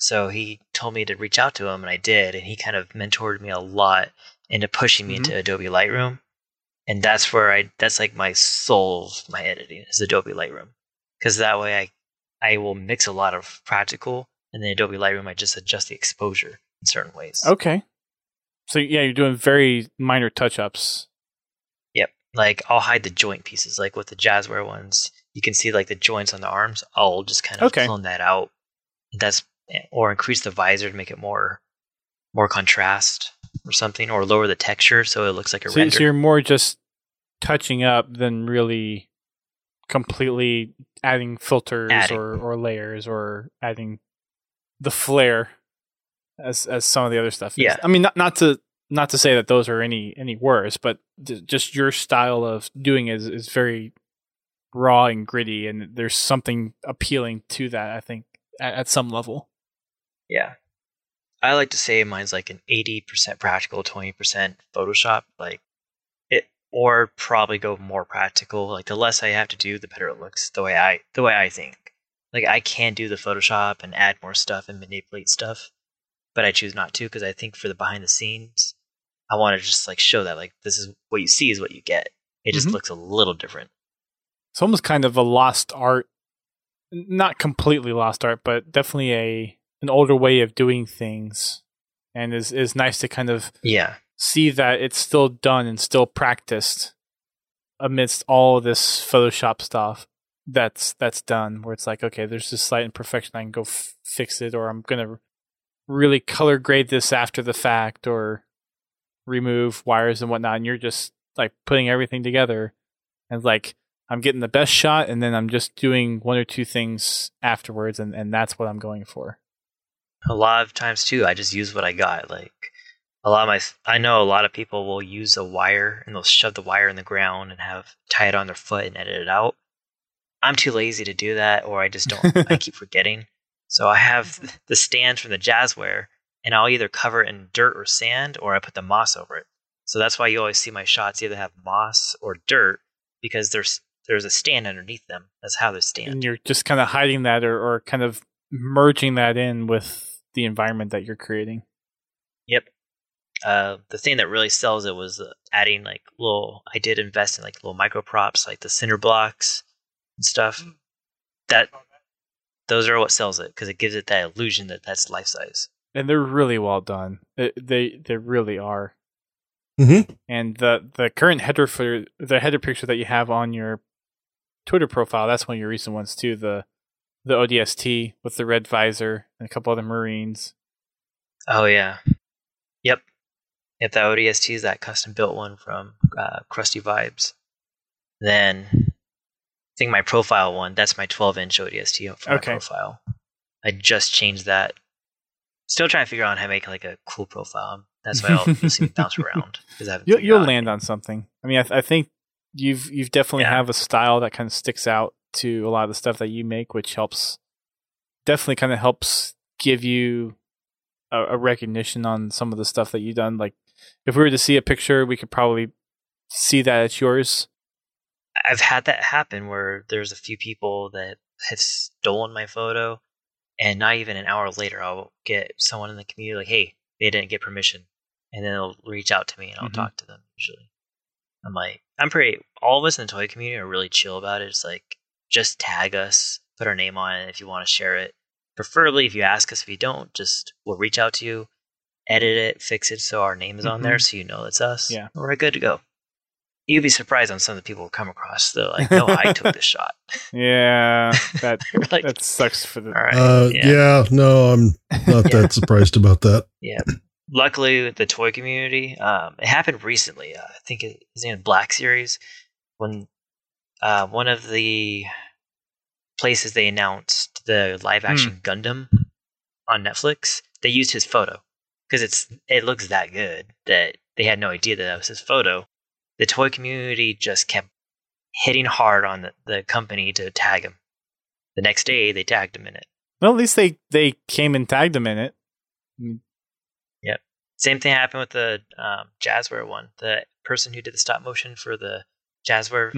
So he told me to reach out to him, and I did. And he kind of mentored me a lot into pushing me into Adobe Lightroom. And that's where that's like my soul of my editing is Adobe Lightroom. Because that way I will mix a lot of practical, and then Adobe Lightroom, I just adjust the exposure in certain ways. Okay. So yeah, you're doing very minor touch-ups. Yep. Like I'll hide the joint pieces. Like with the Jazzware ones, you can see like the joints on the arms. I'll just kind of clone that out. Or increase the visor to make it more contrast or something, or lower the texture so it looks like a render. So you're more just touching up than really completely adding filters or layers or adding the flare as some of the other stuff is. Yeah. I mean, not to say that those are any worse, but just your style of doing it is very raw and gritty, and there's something appealing to that, I think, at some level. Yeah. I like to say mine's like an 80% practical, 20% Photoshop, or probably go more practical. Like the less I have to do, the better it looks. The way I think. Like I can do the Photoshop and add more stuff and manipulate stuff, but I choose not to because I think for the behind the scenes, I want to just like show that like this is what you see is what you get. It just looks a little different. It's almost kind of a lost art, not completely lost art, but definitely an older way of doing things, and is nice to kind of see that it's still done and still practiced amidst all of this Photoshop stuff that's done, where it's like, okay, there's this slight imperfection, I can go fix it, or I'm gonna really color grade this after the fact, or remove wires and whatnot, and you're just like putting everything together, and like I'm getting the best shot, and then I'm just doing one or two things afterwards, and that's what I'm going for. A lot of times too, I just use what I got. Like I know a lot of people will use a wire and they'll shove the wire in the ground and tie it on their foot and edit it out. I'm too lazy to do that, or I just don't. I keep forgetting. So I have the stands from the Jazzware, and I'll either cover it in dirt or sand, or I put the moss over it. So that's why you always see my shots either have moss or dirt, because there's a stand underneath them. That's how they stand. And you're just kind of hiding that, or kind of merging that in with the environment that you're creating. Yep. The thing that really sells it was adding like I did invest in like little micro props, like the cinder blocks and stuff. Those are what sells it, because it gives it that illusion that that's life size. And they're really well done. They really are. Mm-hmm. And the current header picture that you have on your Twitter profile, that's one of your recent ones too. The ODST with the red visor and a couple other Marines. Oh yeah. Yep. If the ODST is that custom built one from Krusty Vibes, then I think my profile one, that's my 12-inch ODST for my profile. I just changed that. Still trying to figure out how to make like a cool profile. That's why you'll see me bounce around. You'll land on something. I mean, I think you've definitely have a style that kind of sticks out to a lot of the stuff that you make, which definitely kind of helps give you a recognition on some of the stuff that you've done. Like if we were to see a picture, we could probably see that it's yours. I've had that happen where there's a few people that have stolen my photo, and not even an hour later, I'll get someone in the community like, hey, they didn't get permission. And then they'll reach out to me and I'll talk to them usually. I'm like, all of us in the toy community are really chill about it. It's like, just tag us, put our name on it if you want to share it. Preferably if you ask us. If you don't, we'll reach out to you, edit it, fix it so our name is on there so you know it's us. Yeah. We're good to go. You'd be surprised on some of the people who come across. They're like, no, I took this shot. Yeah, that like, that sucks for the... All right, no, I'm not that surprised about that. Yeah. Luckily, with the toy community, it happened recently. I think his name is Black Series. When one of the places they announced the live-action Gundam on Netflix, they used his photo because it looks that good that they had no idea that was his photo. The toy community just kept hitting hard on the company to tag him. The next day, they tagged him in it. Well, at least they came and tagged him in it. Yep. Same thing happened with the Jazzware one. The person who did the stop motion for the Jazzware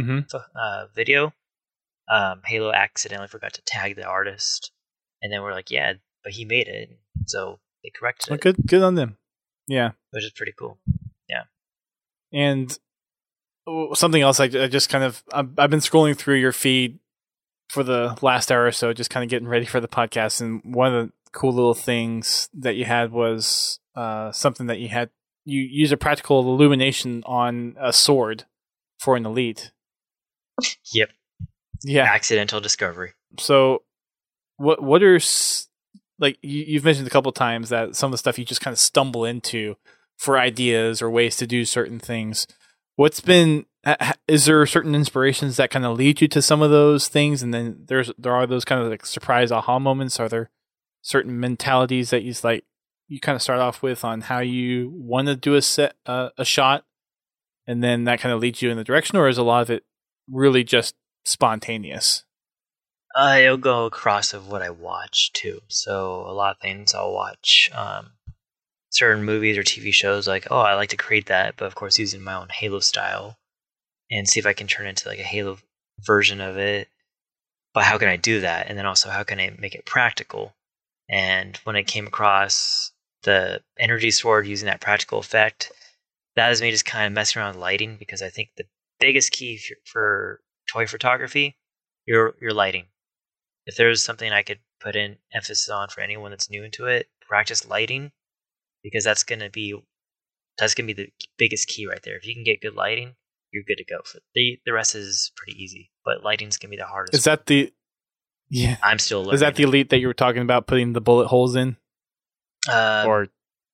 video, Halo accidentally forgot to tag the artist. And then we're like, yeah, but he made it, so they corrected Well, it, good on them. Yeah. which is pretty cool. And something else, I just kind of, I've been scrolling through your feed for the last hour or so, just kind of getting ready for the podcast. And one of the cool little things that you had was something that you use a practical illumination on a sword for an elite. Yep. Yeah. Accidental discovery. So what are, like, you've mentioned a couple of times that some of the stuff you just kind of stumble into for ideas or ways to do certain things. Is there certain inspirations that kind of lead you to some of those things? And then there are those kind of like surprise aha moments. Are there certain mentalities that you kind of start off with on how you want to do a shot, and then that kind of leads you in the direction, or is a lot of it really just spontaneous? It'll go across of what I watch too. So a lot of things I'll watch. Certain movies or TV shows, like, oh, I like to create that, but of course using my own Halo style, and see if I can turn it into like a Halo version of it. But how can I do that? And then also, how can I make it practical? And when I came across the energy sword using that practical effect, that is me just kind of messing around with lighting, because I think the biggest key for toy photography, your lighting. If there's something I could put in emphasis on for anyone that's new into it, practice lighting, because that's gonna be the biggest key right there. If you can get good lighting, you're good to go. The rest is pretty easy, but lighting's gonna be the hardest. Is that yeah? I'm still learning. Is that the elite that you were talking about putting the bullet holes in? Or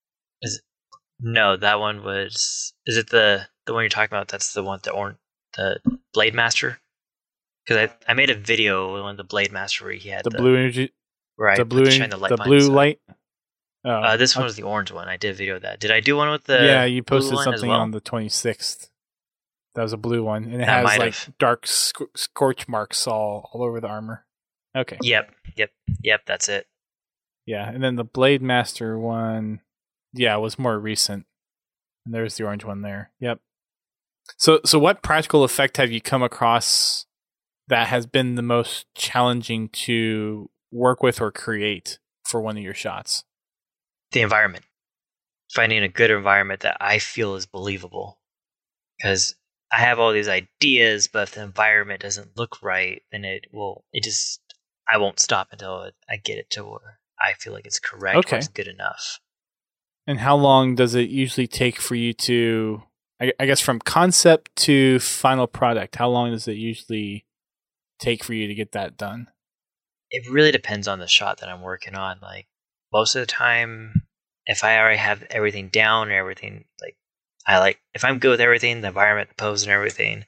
no, that one was. Is it the one you're talking about? That's the one, the Blade Master. Because I made a video on the Blade Master where he had the blue energy, right? The blue light. This one was the orange one. I did a video of that. Did I do one with the? Yeah, you posted blue something well? On the 26th. That was a blue one, and it has like dark scorch marks all over the armor. Okay. Yep. That's it. Yeah, and then the Blade Master one, was more recent. And there's the orange one there. Yep. So what practical effect have you come across that has been the most challenging to work with or create for one of your shots? The environment. Finding a good environment that I feel is believable. Because I have all these ideas, but if the environment doesn't look right, then I won't stop until I get it to where I feel like it's correct or it's good enough. And how long does it usually take for you to, I guess, from concept to final product, how long does it usually take for you to get that done? It really depends on the shot that I'm working on. Like, most of the time, if I already have everything down and everything, if I'm good with everything, the environment, the pose and everything,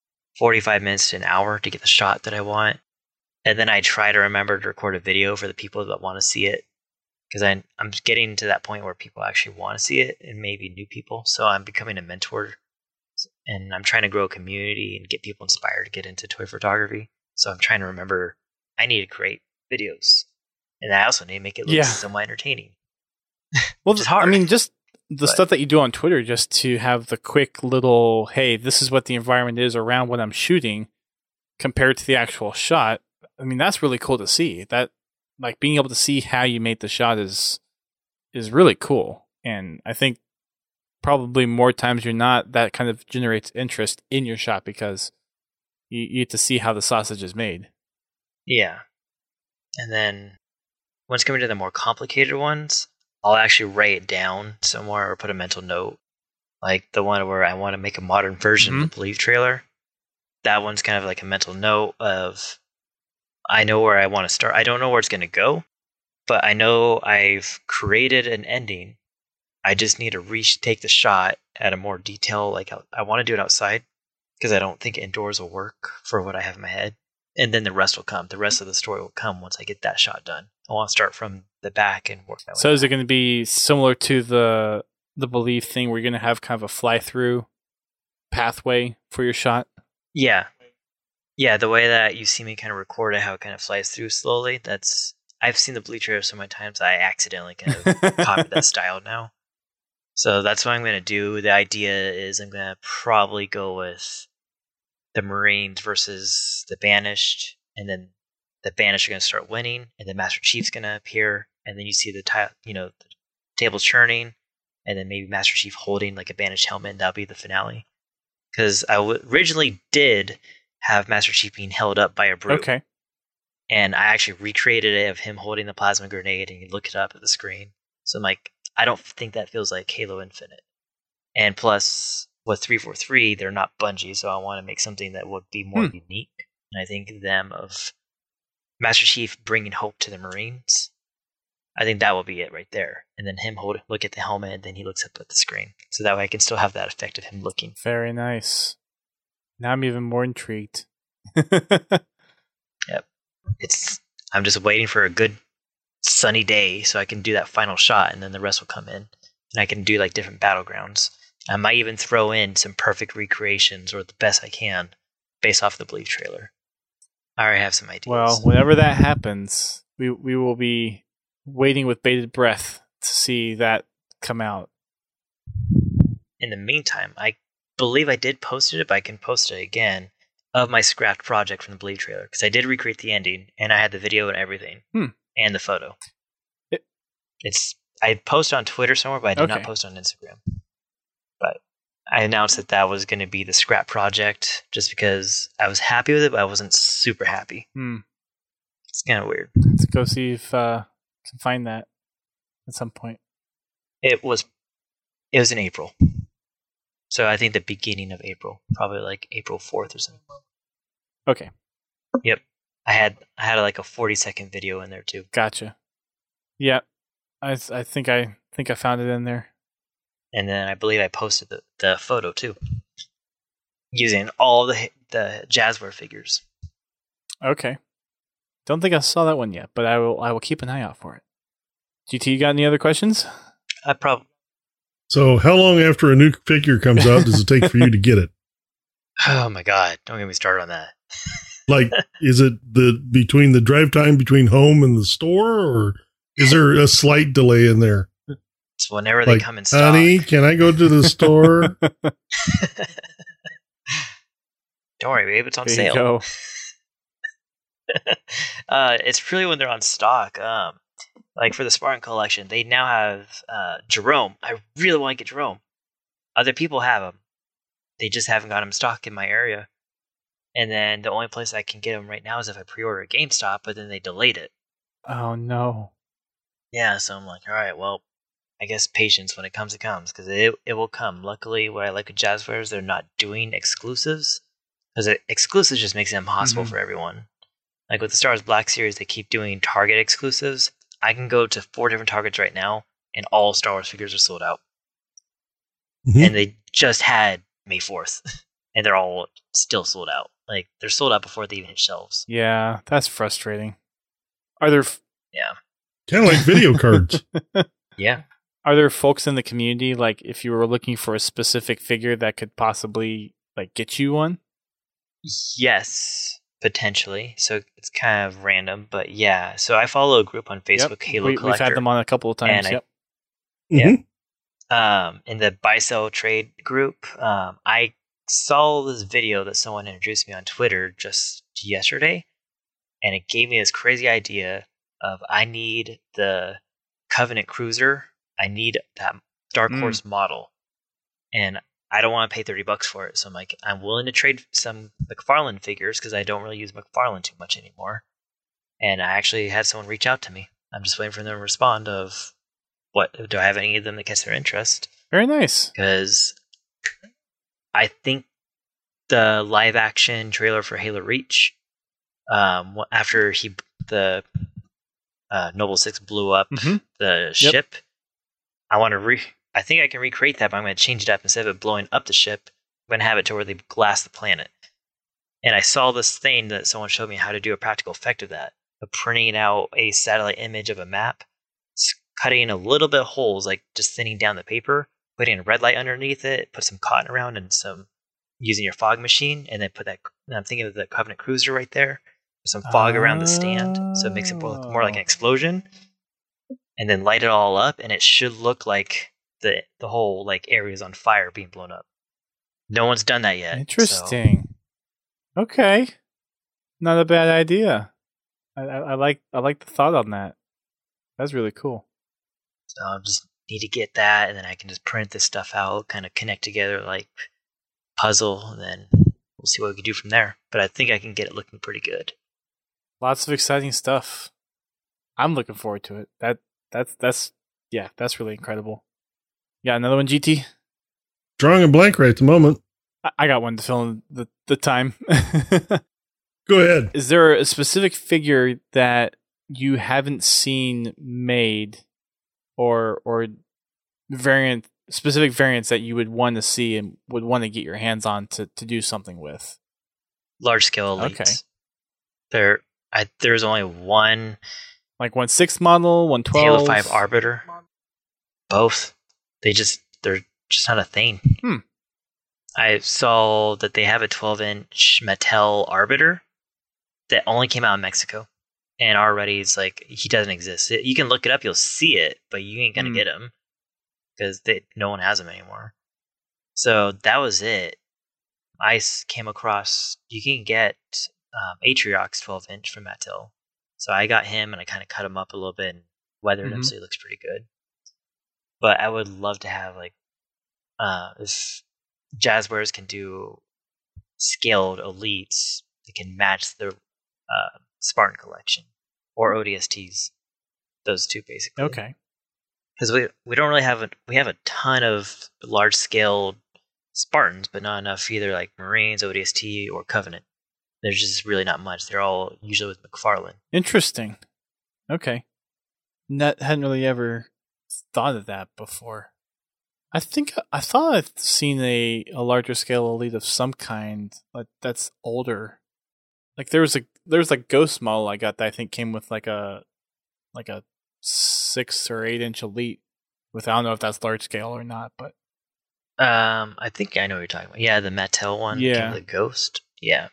45 minutes to an hour to get the shot that I want. And then I try to remember to record a video for the people that want to see it. Because I'm getting to that point where people actually want to see it, and maybe new people. So I'm becoming a mentor, and I'm trying to grow a community and get people inspired to get into toy photography. So I'm trying to remember I need to create videos, and I also need to make it look somewhat entertaining. Well, it's hard. I mean, just the stuff that you do on Twitter, just to have the quick little, hey, this is what the environment is around what I'm shooting, compared to the actual shot. I mean, that's really cool to see. That, like, being able to see how you made the shot is really cool. And I think probably more times you're not, that kind of generates interest in your shot, because you get to see how the sausage is made. Yeah. And then once coming to the more complicated ones, I'll actually write it down somewhere or put a mental note. Like the one where I want to make a modern version of the Believe trailer. That one's kind of like a mental note of, I know where I want to start. I don't know where it's going to go, but I know I've created an ending. I just need to retake the shot at a more detail. Like, I want to do it outside because I don't think indoors will work for what I have in my head. And then the rest will come. The rest of the story will come once I get that shot done. I want to start from the back and work that way. So is it going to be similar to the Believe thing where you're going to have kind of a fly-through pathway for your shot? Yeah. Yeah, the way that you see me kind of record it, how it kind of flies through slowly, I've seen the Believe trailer so many times I accidentally kind of copied that style now. So that's what I'm going to do. The idea is I'm going to probably go with the Marines versus the Banished, and then the Banished are going to start winning, and then Master Chief's going to appear, and then you see the the table churning, and then maybe Master Chief holding like a bandaged helmet, and that'll be the finale. Because I originally did have Master Chief being held up by a brute. Okay. And I actually recreated it of him holding the plasma grenade, and you look it up at the screen. So I'm like, I don't think that feels like Halo Infinite. And plus, with 343, they're not Bungie, so I want to make something that would be more unique. And I think of Master Chief bringing hope to the Marines. I think that will be it right there. And then him look at the helmet, and then he looks up at the screen. So that way I can still have that effect of him looking. Very nice. Now I'm even more intrigued. Yep. I'm just waiting for a good sunny day so I can do that final shot, and then the rest will come in. And I can do like different battlegrounds. I might even throw in some perfect recreations or the best I can based off the Believe trailer. I already have some ideas. Well, whenever that happens, we will be waiting with bated breath to see that come out. In the meantime, I believe I did post it, but I can post it again, of my scrapped project from the Believe trailer, because I did recreate the ending, and I had the video and everything, and the photo. I posted on Twitter somewhere, but I did not post on Instagram. But I announced that was going to be the scrap project, just because I was happy with it, but I wasn't super happy. It's kind of weird. Let's go see if I can find that at some point. It was in April. So I think the beginning of April, probably like April 4th or something. Okay. Yep. I had like a 40-second video in there too. Gotcha. Yeah. I think I found it in there. And then I believe I posted the photo too, using all the Jazzware figures. Okay. Don't think I saw that one yet, but I will keep an eye out for it. GT, you got any other questions? I probably. So how long after a new figure comes out does it take for you to get it? Oh my God. Don't get me started on that. Like, is it between the drive time between home and the store, or is there a slight delay in there? It's whenever they come in stock. Honey, can I go to the store? Don't worry, babe. It's on There sale. you go. It's really when they're on stock. Like for the Spartan collection, they now have Jerome. I really want to get Jerome. Other people have him. They just haven't got him stock in my area. And then the only place I can get him right now is if I pre-order at GameStop, but then they delayed it. Oh, no. Yeah, so I'm like, all right, well, I guess patience when it comes, because it will come. Luckily, what I like with Jazzware is they're not doing exclusives, because exclusives just makes it impossible for everyone. Like with the Star Wars Black Series, they keep doing Target exclusives. I can go to 4 different Targets right now, and all Star Wars figures are sold out. And they just had May 4th, and they're all still sold out. Like, they're sold out before they even hit shelves. Yeah, that's frustrating. Are there... Yeah. Kind of like video cards. Yeah. Are there folks in the community, like, if you were looking for a specific figure that could possibly, like, get you one? Yes, potentially. So it's kind of random, but yeah. So I follow a group on Facebook, Halo Collector. We've had them on a couple of times, Yeah. In the buy-sell trade group, I saw this video that someone introduced me on Twitter just yesterday, and it gave me this crazy idea of I need the Covenant Cruiser. I need that Dark Horse model, and I don't want to pay $30 for it. So I'm like, I'm willing to trade some McFarlane figures because I don't really use McFarlane too much anymore. And I actually had someone reach out to me. I'm just waiting for them to respond of what do I have any of them that catch their interest. Very nice. Because I think the live action trailer for Halo Reach, after the Noble 6 blew up the ship, I want to I think I can recreate that, but I'm going to change it up. Instead of it blowing up the ship, I'm going to have it to where they glass the planet. And I saw this thing that someone showed me how to do a practical effect of that, of printing out a satellite image of a map, cutting a little bit of holes, like just thinning down the paper, putting a red light underneath it, put some cotton around, and using your fog machine, and then put that. And I'm thinking of the Covenant Cruiser right there, with some fog around the stand, so it makes it look more like an explosion, and then light it all up, and it should look like the whole like area is on fire being blown up. No one's done that yet. Interesting. So. Okay, not a bad idea. I like the thought on that. That's really cool. So I just need to get that, and then I can just print this stuff out, kind of connect together like puzzle, and then we'll see what we can do from there. But I think I can get it looking pretty good. Lots of exciting stuff. I'm looking forward to it. That's really incredible. Yeah, another one, GT? Drawing a blank right at the moment. I got one to fill in the time. Go ahead. Is there a specific figure that you haven't seen made or specific variants that you would want to see and would want to get your hands on to do something with? Large scale elites. Okay. There's only one. Like 1/6 model, 1/12. Halo 5 Arbiter. Both. They're just not a thing. I saw that they have a 12-inch Mattel Arbiter that only came out in Mexico. And already it's like, he doesn't exist. You can look it up, you'll see it, but you ain't going to get him. Because no one has them anymore. So that was it. I came across, you can get Atriox 12-inch from Mattel. So I got him and I kind of cut him up a little bit and weathered him so he looks pretty good. But I would love to have, like, if Jazzwares can do scaled elites that can match the Spartan collection or ODSTs. Those two, basically. Okay. Because we don't really have we have a ton of large scale Spartans, but not enough either like Marines, ODST, or Covenant. There's just really not much. They're all usually with McFarlane. Interesting. Okay. Hadn't really ever thought of that before. I thought I've seen a larger scale elite of some kind, like that's older. Like there's a ghost model I got that I think came with like a 6 or 8 inch elite. I don't know if that's large scale or not, but I think I know what you're talking about. Yeah, the Mattel one. Yeah, the Ghost. Yeah.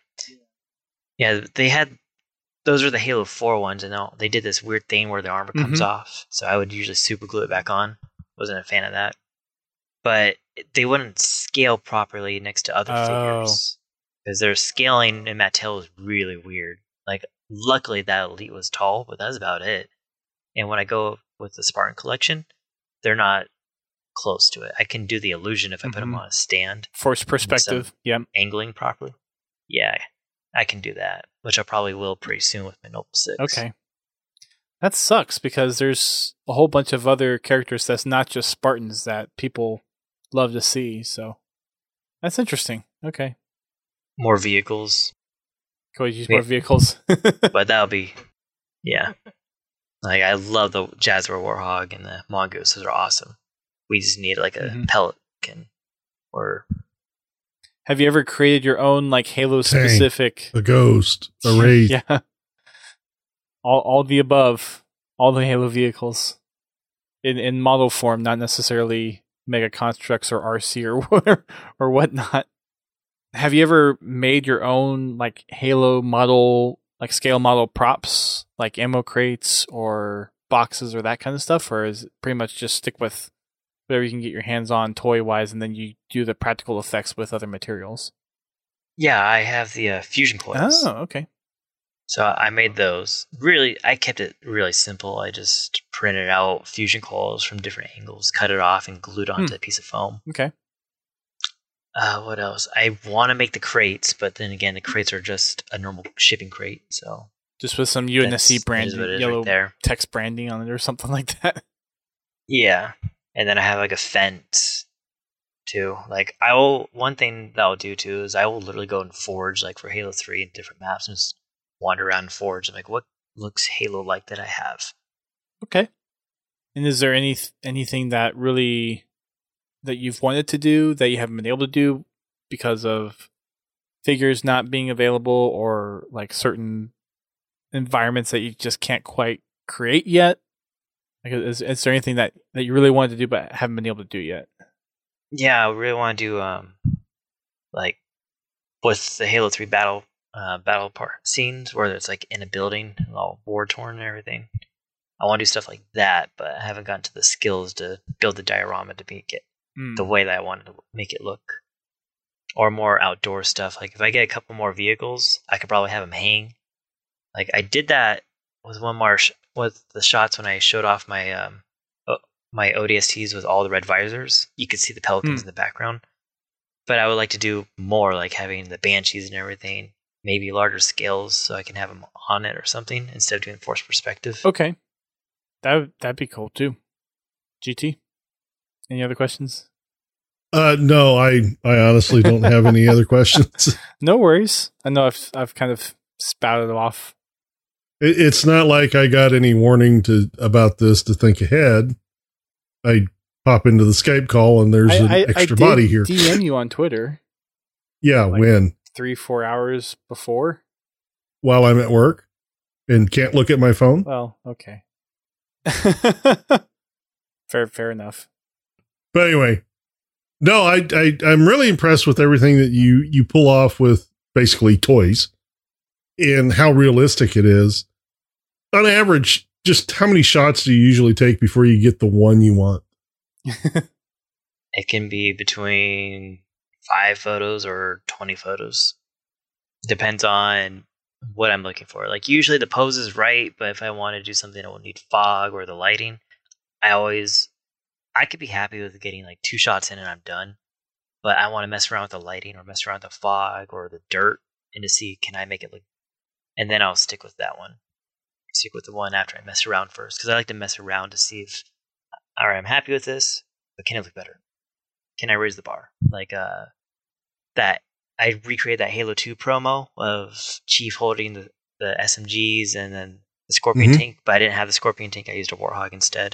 They had those are the Halo 4 ones, and they did this weird thing where the armor comes off. So I would usually super glue it back on. Wasn't a fan of that, but they wouldn't scale properly next to other figures because their scaling in Mattel is really weird. Like, luckily that elite was tall, but that's about it. And when I go with the Spartan collection, they're not close to it. I can do the illusion if I put them on a stand. Force perspective. Yeah. Angling properly. Yeah, I can do that, which I probably will pretty soon with my Noble 6. Okay. That sucks because there's a whole bunch of other characters that's not just Spartans that people love to see. So that's interesting. Okay. More vehicles. Go use more vehicles. But that'll be, yeah. Like, I love the Jazzware Warhog and the Mongoose. Those are awesome. We just need like a Pelican or. Have you ever created your own like Halo specific? A Ghost, a Wraith. Yeah. All the above, all the Halo vehicles in model form, not necessarily Mega Constructs or RC or whatnot. Have you ever made your own like Halo model, like scale model props, like ammo crates or boxes or that kind of stuff, or is it pretty much just stick with whatever you can get your hands on toy wise, and then you do the practical effects with other materials? Yeah, I have the fusion coils. Oh, okay. So I made those. Really, I kept it really simple. I just printed out fusion coils from different angles, cut it off, and glued it onto a piece of foam. Okay. What else? I want to make the crates, but then again, the crates are just a normal shipping crate. So just with some UNSC branding, yellow right text branding on it or something like that. Yeah. And then I have like a fence too. Like one thing that I'll do too is I will literally go and forge like for Halo 3 in different maps and just wander around and forge. I'm like, what looks Halo like that I have? Okay. And is there anything that really that you've wanted to do that you haven't been able to do because of figures not being available or like certain environments that you just can't quite create yet? Like, is there anything that you really wanted to do but haven't been able to do yet? Yeah, I really want to do like with the Halo 3 battle part scenes where it's like in a building, all war torn and everything. I want to do stuff like that, but I haven't gotten to the skills to build the diorama to make it the way that I wanted to make it look. Or more outdoor stuff. Like if I get a couple more vehicles, I could probably have them hang. Like I did that with one more with the shots when I showed off my ODSTs with all the red visors. You could see the Pelicans in the background. But I would like to do more, like having the Banshees and everything, maybe larger scales, so I can have them on it or something instead of doing forced perspective. Okay, that'd be cool too. GT, any other questions? No, I honestly don't have any other questions. No worries. I know I've kind of spouted off. It's not like I got any warning about this to think ahead. I pop into the Skype call and there's an extra body here. DM you on Twitter. Yeah, like when? 3-4 hours before? While I'm at work and can't look at my phone? Well, okay. Fair enough. But anyway, no, I'm really impressed with everything that you pull off with basically toys and how realistic it is. On average, just how many shots do you usually take before you get the one you want? It can be between 5 photos or 20 photos. Depends on what I'm looking for. Like usually the pose is right, but if I want to do something that will need fog or the lighting, I could be happy with getting like 2 shots in and I'm done. But I want to mess around with the lighting or mess around with the fog or the dirt and to see can I make it look. And then I'll stick with that one. Stick with the one after I mess around first, because I like to mess around to see if, all right, I'm happy with this, but can it look better? Can I raise the bar? Like that I recreated that Halo 2 promo of Chief holding the SMGs and then the Scorpion tank, but I didn't have the Scorpion tank. I used a Warthog instead.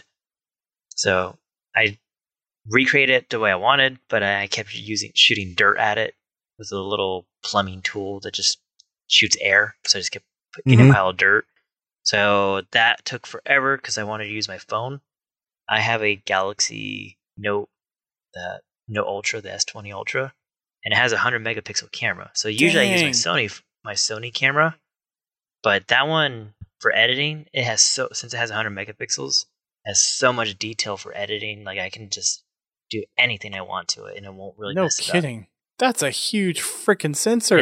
So I recreated it the way I wanted, but I kept shooting dirt at it with a little plumbing tool that just shoots air. So I just kept getting a pile of dirt. So that took forever because I wanted to use my phone. I have a Galaxy Note, the Note Ultra, the S20 Ultra, and it has a 100 megapixel camera. So usually I use my Sony camera, but that one for editing, since it has 100 megapixels, has so much detail for editing. Like I can just do anything I want to it, and it won't really mess it up. No kidding. That's a huge freaking sensor.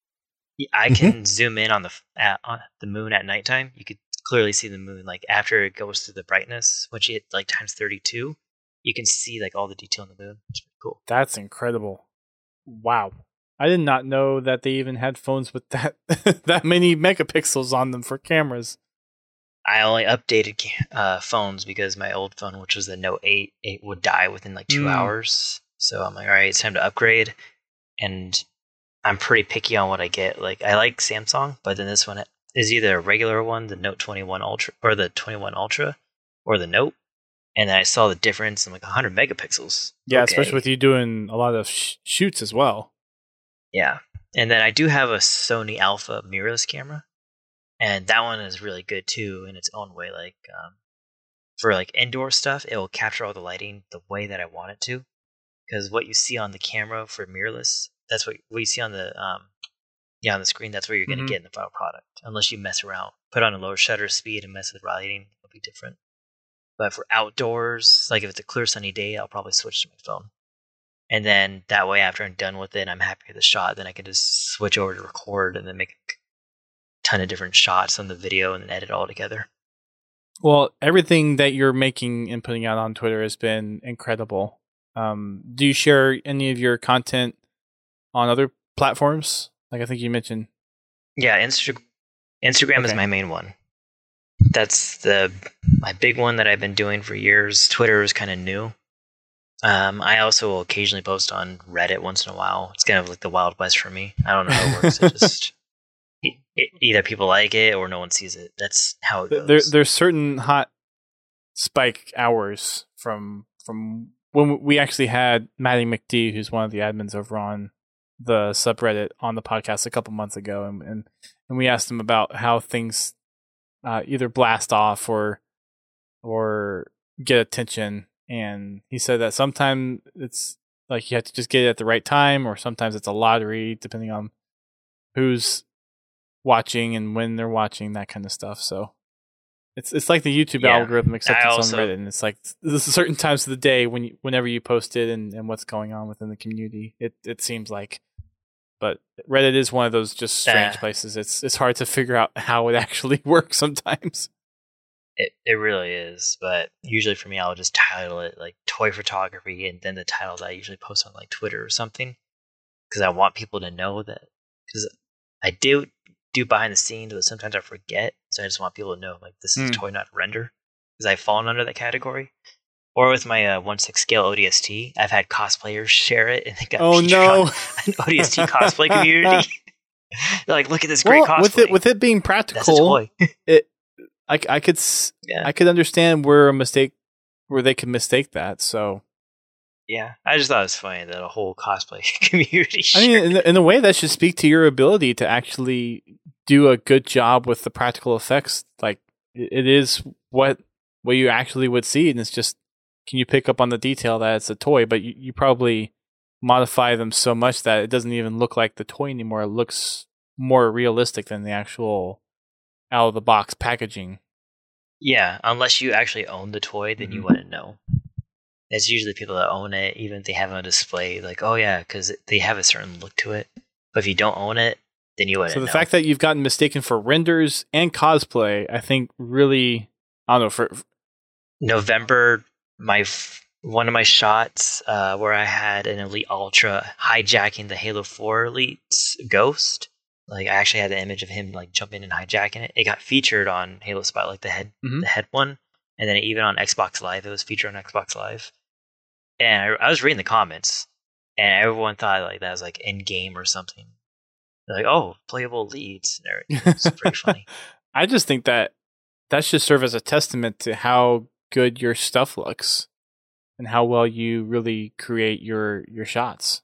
I can zoom in on the moon at nighttime. You could clearly see the moon. Like after it goes through the brightness, which it like times 32, you can see like all the detail in the moon. It's pretty cool. That's incredible. Wow. I did not know that they even had phones with that that many megapixels on them for cameras. I only updated phones because my old phone, which was the Note 8, it would die within like 2 hours. So I'm like, all right, it's time to upgrade. And I'm pretty picky on what I get. Like I like Samsung, but then this one is either a regular one, the Note 21 Ultra, or the 21 Ultra, or the Note. And then I saw the difference in like 100 megapixels. Yeah, especially with you doing a lot of shoots as well. Yeah. And then I do have a Sony Alpha mirrorless camera. And that one is really good too in its own way. Like for like indoor stuff, it will capture all the lighting the way that I want it to. Because what you see on the camera for mirrorless, that's what you see on the on the screen. That's what you're going to get in the final product, unless you mess around, put on a lower shutter speed and mess with lighting. It'll be different. But for outdoors, like if it's a clear sunny day, I'll probably switch to my phone. And then that way, after I'm done with it, and I'm happy with the shot, then I can just switch over to record and then make a ton of different shots on the video and then edit it all together. Well, everything that you're making and putting out on Twitter has been incredible. Do you share any of your content on other platforms? Like I think you mentioned. Yeah, Instagram is my main one. That's my big one that I've been doing for years. Twitter is kind of new. I also will occasionally post on Reddit once in a while. It's kind of like the Wild West for me. I don't know how it works. It just either people like it or no one sees it. That's how it goes. There's certain hot spike hours from when we actually had Maddie McD, who's one of the admins over on the subreddit, on the podcast a couple months ago, and we asked him about how things either blast off or get attention, and he said that sometimes it's like you have to just get it at the right time, or sometimes it's a lottery depending on who's watching and when they're watching, that kind of stuff. So it's like the YouTube algorithm, except it's on Reddit, and it's like there's certain times of the day whenever you post it and what's going on within the community. It seems like. But Reddit is one of those just strange places. It's hard to figure out how it actually works sometimes. It really is, but usually for me, I'll just title it like toy photography, and then the title that I usually post on like Twitter or something, because I want people to know that. Because I do behind the scenes, but sometimes I forget, so I just want people to know like this is toy, not render, because I've fallen under that category. Or with my 1/6 scale ODST, I've had cosplayers share it, and they got featured on an ODST cosplay community. They're like, look at this great cosplay. With it being practical, that's a toy. I could understand where they could mistake that. So yeah, I just thought it was funny that a whole cosplay community. I mean, in a way, that should speak to your ability to actually do a good job with the practical effects. Like it is what you actually would see, and it's just, can you pick up on the detail that it's a toy? But you probably modify them so much that it doesn't even look like the toy anymore. It looks more realistic than the actual out of the box packaging. Yeah, unless you actually own the toy, then you wouldn't know. It's usually people that own it, even if they have it on display, like, oh yeah, because they have a certain look to it. But if you don't own it, then you wouldn't know. So the fact that you've gotten mistaken for renders and cosplay, I think really, I don't know, for November, one of my shots where I had an Elite Ultra hijacking the Halo 4 Elite's Ghost. Like, I actually had the image of him like jumping and hijacking it. It got featured on Halo Spotlight, the head one, and then even on Xbox Live, it was featured on Xbox Live. And I was reading the comments, and everyone thought like that was like in game or something. They're like, oh, playable leads and everything. It's pretty funny. I just think that should serve as a testament to how good your stuff looks and how well you really create your shots.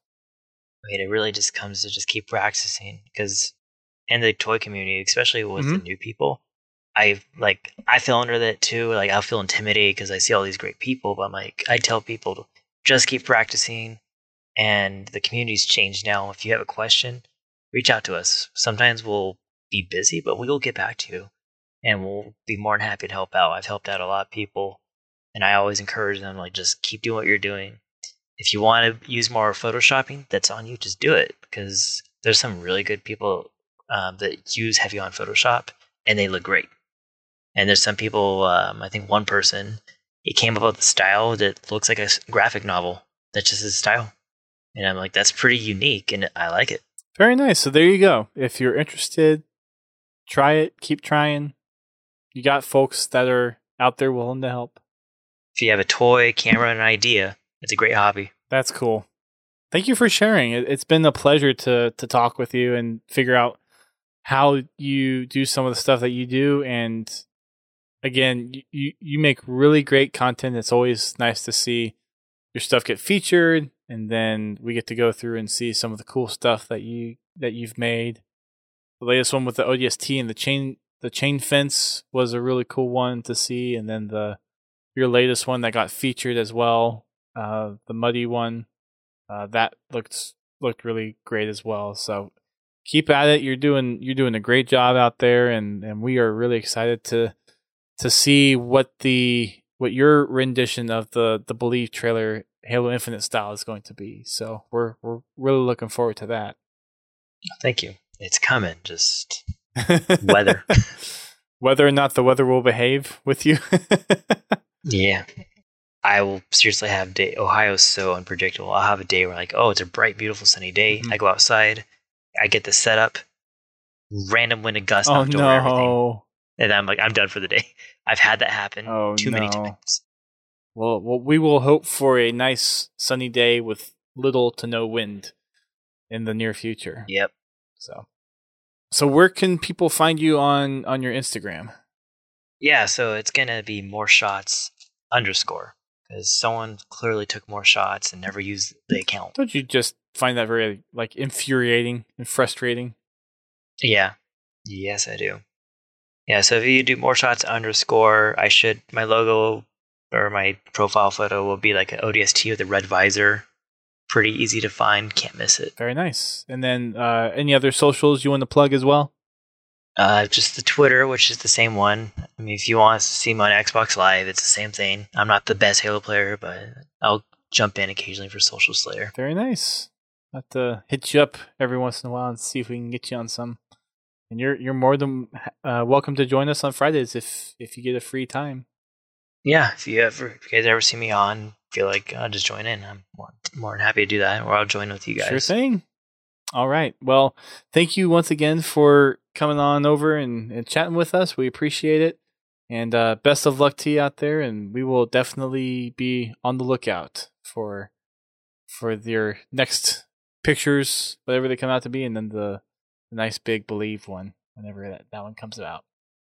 I mean, it really just comes to just keep practicing, because in the toy community, especially with the new people, I feel under that too. Like, I'll feel intimidated because I see all these great people, but I'm like, I tell people to just keep practicing, and the community's changed now. If you have a question, reach out to us. Sometimes we'll be busy, but we'll get back to you, and we'll be more than happy to help out. I've helped out a lot of people, and I always encourage them, like, just keep doing what you're doing. If you want to use more photoshopping, that's on you. Just do it, because there's some really good people that use heavy on Photoshop, and they look great. And there's some people, I think one person, he came up with a style that looks like a graphic novel. That's just his style. And I'm like, that's pretty unique, and I like it. Very nice. So there you go. If you're interested, try it. Keep trying. You got folks that are out there willing to help. If you have a toy, camera, and an idea, it's a great hobby. That's cool. Thank you for sharing. It's been a pleasure to talk with you and figure out how you do some of the stuff that you do. And again, you make really great content. It's always nice to see your stuff get featured, and then we get to go through and see some of the cool stuff that you've made. The latest one with the ODST and the chain fence was a really cool one to see, and then your latest one that got featured as well. The muddy one, that looked really great as well. So keep at it. You're doing a great job out there, and we are really excited to see what your rendition of the Believe trailer Halo Infinite style is going to be. So we're really looking forward to that. Thank you. It's coming. Just weather. Whether or not the weather will behave with you. Yeah. I will seriously have day. Ohio's so unpredictable. I'll have a day where like, oh, it's a bright, beautiful, sunny day. I go outside, I get the setup, random wind and gust knocked over everything, and I'm like, I'm done for the day. I've had that happen too many times. Well, we will hope for a nice sunny day with little to no wind in the near future. Yep. So where can people find you on your Instagram? Yeah, so it's gonna be more shots _ because someone clearly took more shots and never used the account. Don't you just find that very like infuriating and frustrating? Yeah. Yes, I do. Yeah, so if you do more shots _ my logo or my profile photo will be like an ODST with a red visor. Pretty easy to find. Can't miss it. Very nice. And then any other socials you want to plug as well? Just the Twitter, which is the same one. I mean, if you want to see me on Xbox Live, it's the same thing. I'm not the best Halo player, but I'll jump in occasionally for Social Slayer. Very nice. I'll have to hit you up every once in a while and see if we can get you on some. And you're more than welcome to join us on Fridays if you get a free time. Yeah, if you guys ever see me on, feel like just join in. I'm more than happy to do that, or I'll join with you guys. Sure thing. All right. Well, thank you once again for coming on over and chatting with us. We appreciate it. And best of luck to you out there. And we will definitely be on the lookout for your next pictures, whatever they come out to be, and then the nice big Believe one whenever that one comes out.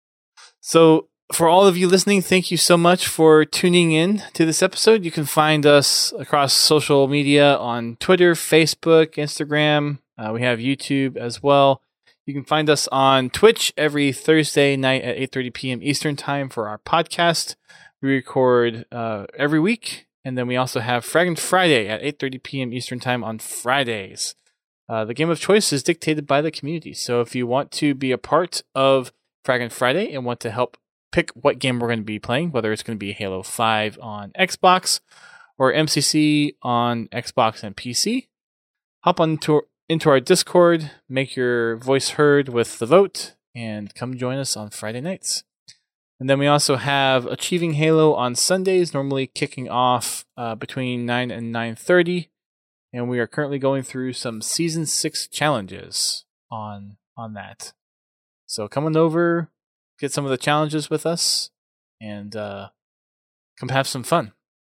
So for all of you listening, thank you so much for tuning in to this episode. You can find us across social media on Twitter, Facebook, Instagram. We have YouTube as well. You can find us on Twitch every Thursday night at 8:30 p.m. Eastern Time for our podcast. We record every week. And then we also have Fragging Friday at 8:30 p.m. Eastern Time on Fridays. The game of choice is dictated by the community. So if you want to be a part of Fragging Friday and want to help pick what game we're going to be playing, whether it's going to be Halo 5 on Xbox or MCC on Xbox and PC, hop into our Discord, make your voice heard with the vote, and come join us on Friday nights. And then we also have Achieving Halo on Sundays, normally kicking off between 9 and 9:30. And we are currently going through some Season 6 challenges on that. So come on over, get some of the challenges with us, and come have some fun.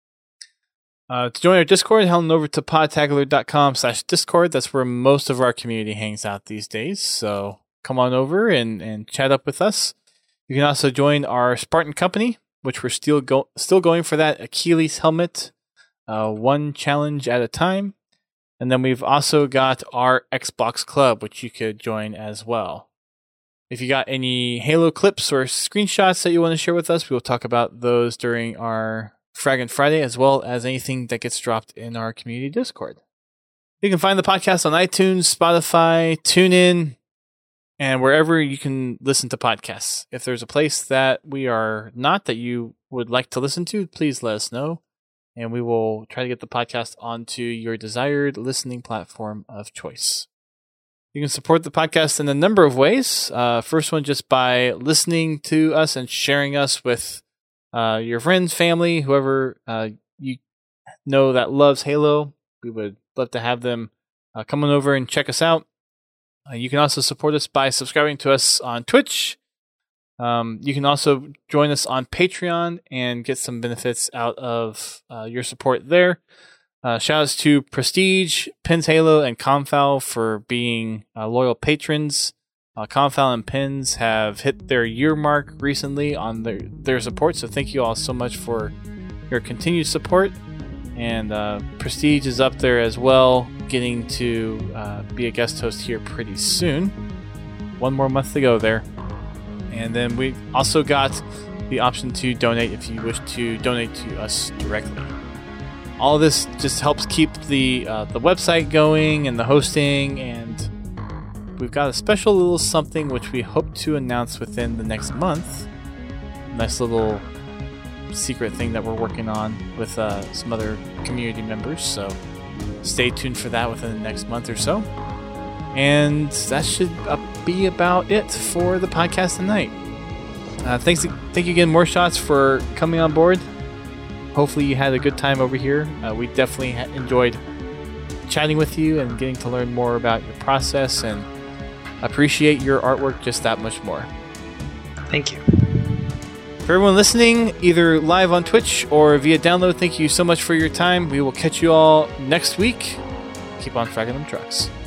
To join our Discord, head on over to podtaggler.com/Discord. That's where most of our community hangs out these days. So come on over and chat up with us. You can also join our Spartan Company, which we're still going for that Achilles helmet, one challenge at a time. And then we've also got our Xbox Club, which you could join as well. If you got any Halo clips or screenshots that you want to share with us, we will talk about those during our Fragging Friday, as well as anything that gets dropped in our community Discord. You can find the podcast on iTunes, Spotify, TuneIn, and wherever you can listen to podcasts. If there's a place that we are not that you would like to listen to, please let us know. And we will try to get the podcast onto your desired listening platform of choice. You can support the podcast in a number of ways. First one, just by listening to us and sharing us with your friends, family, whoever you know that loves Halo. We would love to have them come on over and check us out. You can also support us by subscribing to us on Twitch. You can also join us on Patreon and get some benefits out of your support there. Shout outs to Prestige, Pins Halo, and Confowl for being loyal patrons. Confowl and Pins have hit their year mark recently on their support, so thank you all so much for your continued support. And Prestige is up there as well, getting to be a guest host here pretty soon. One more month to go there. And then we've also got the option to donate if you wish to donate to us directly. All of this just helps keep the website going and the hosting, and we've got a special little something which we hope to announce within the next month. Nice little secret thing that we're working on with some other community members, so stay tuned for that within the next month or so. And that should be about it for the podcast tonight. Thank you again, More Shots, for coming on board. Hopefully you had a good time over here. We definitely enjoyed chatting with you and getting to learn more about your process, and appreciate your artwork just that much more. Thank you. For everyone listening, either live on Twitch or via download, thank you so much for your time. We will catch you all next week. Keep on fragging them trucks.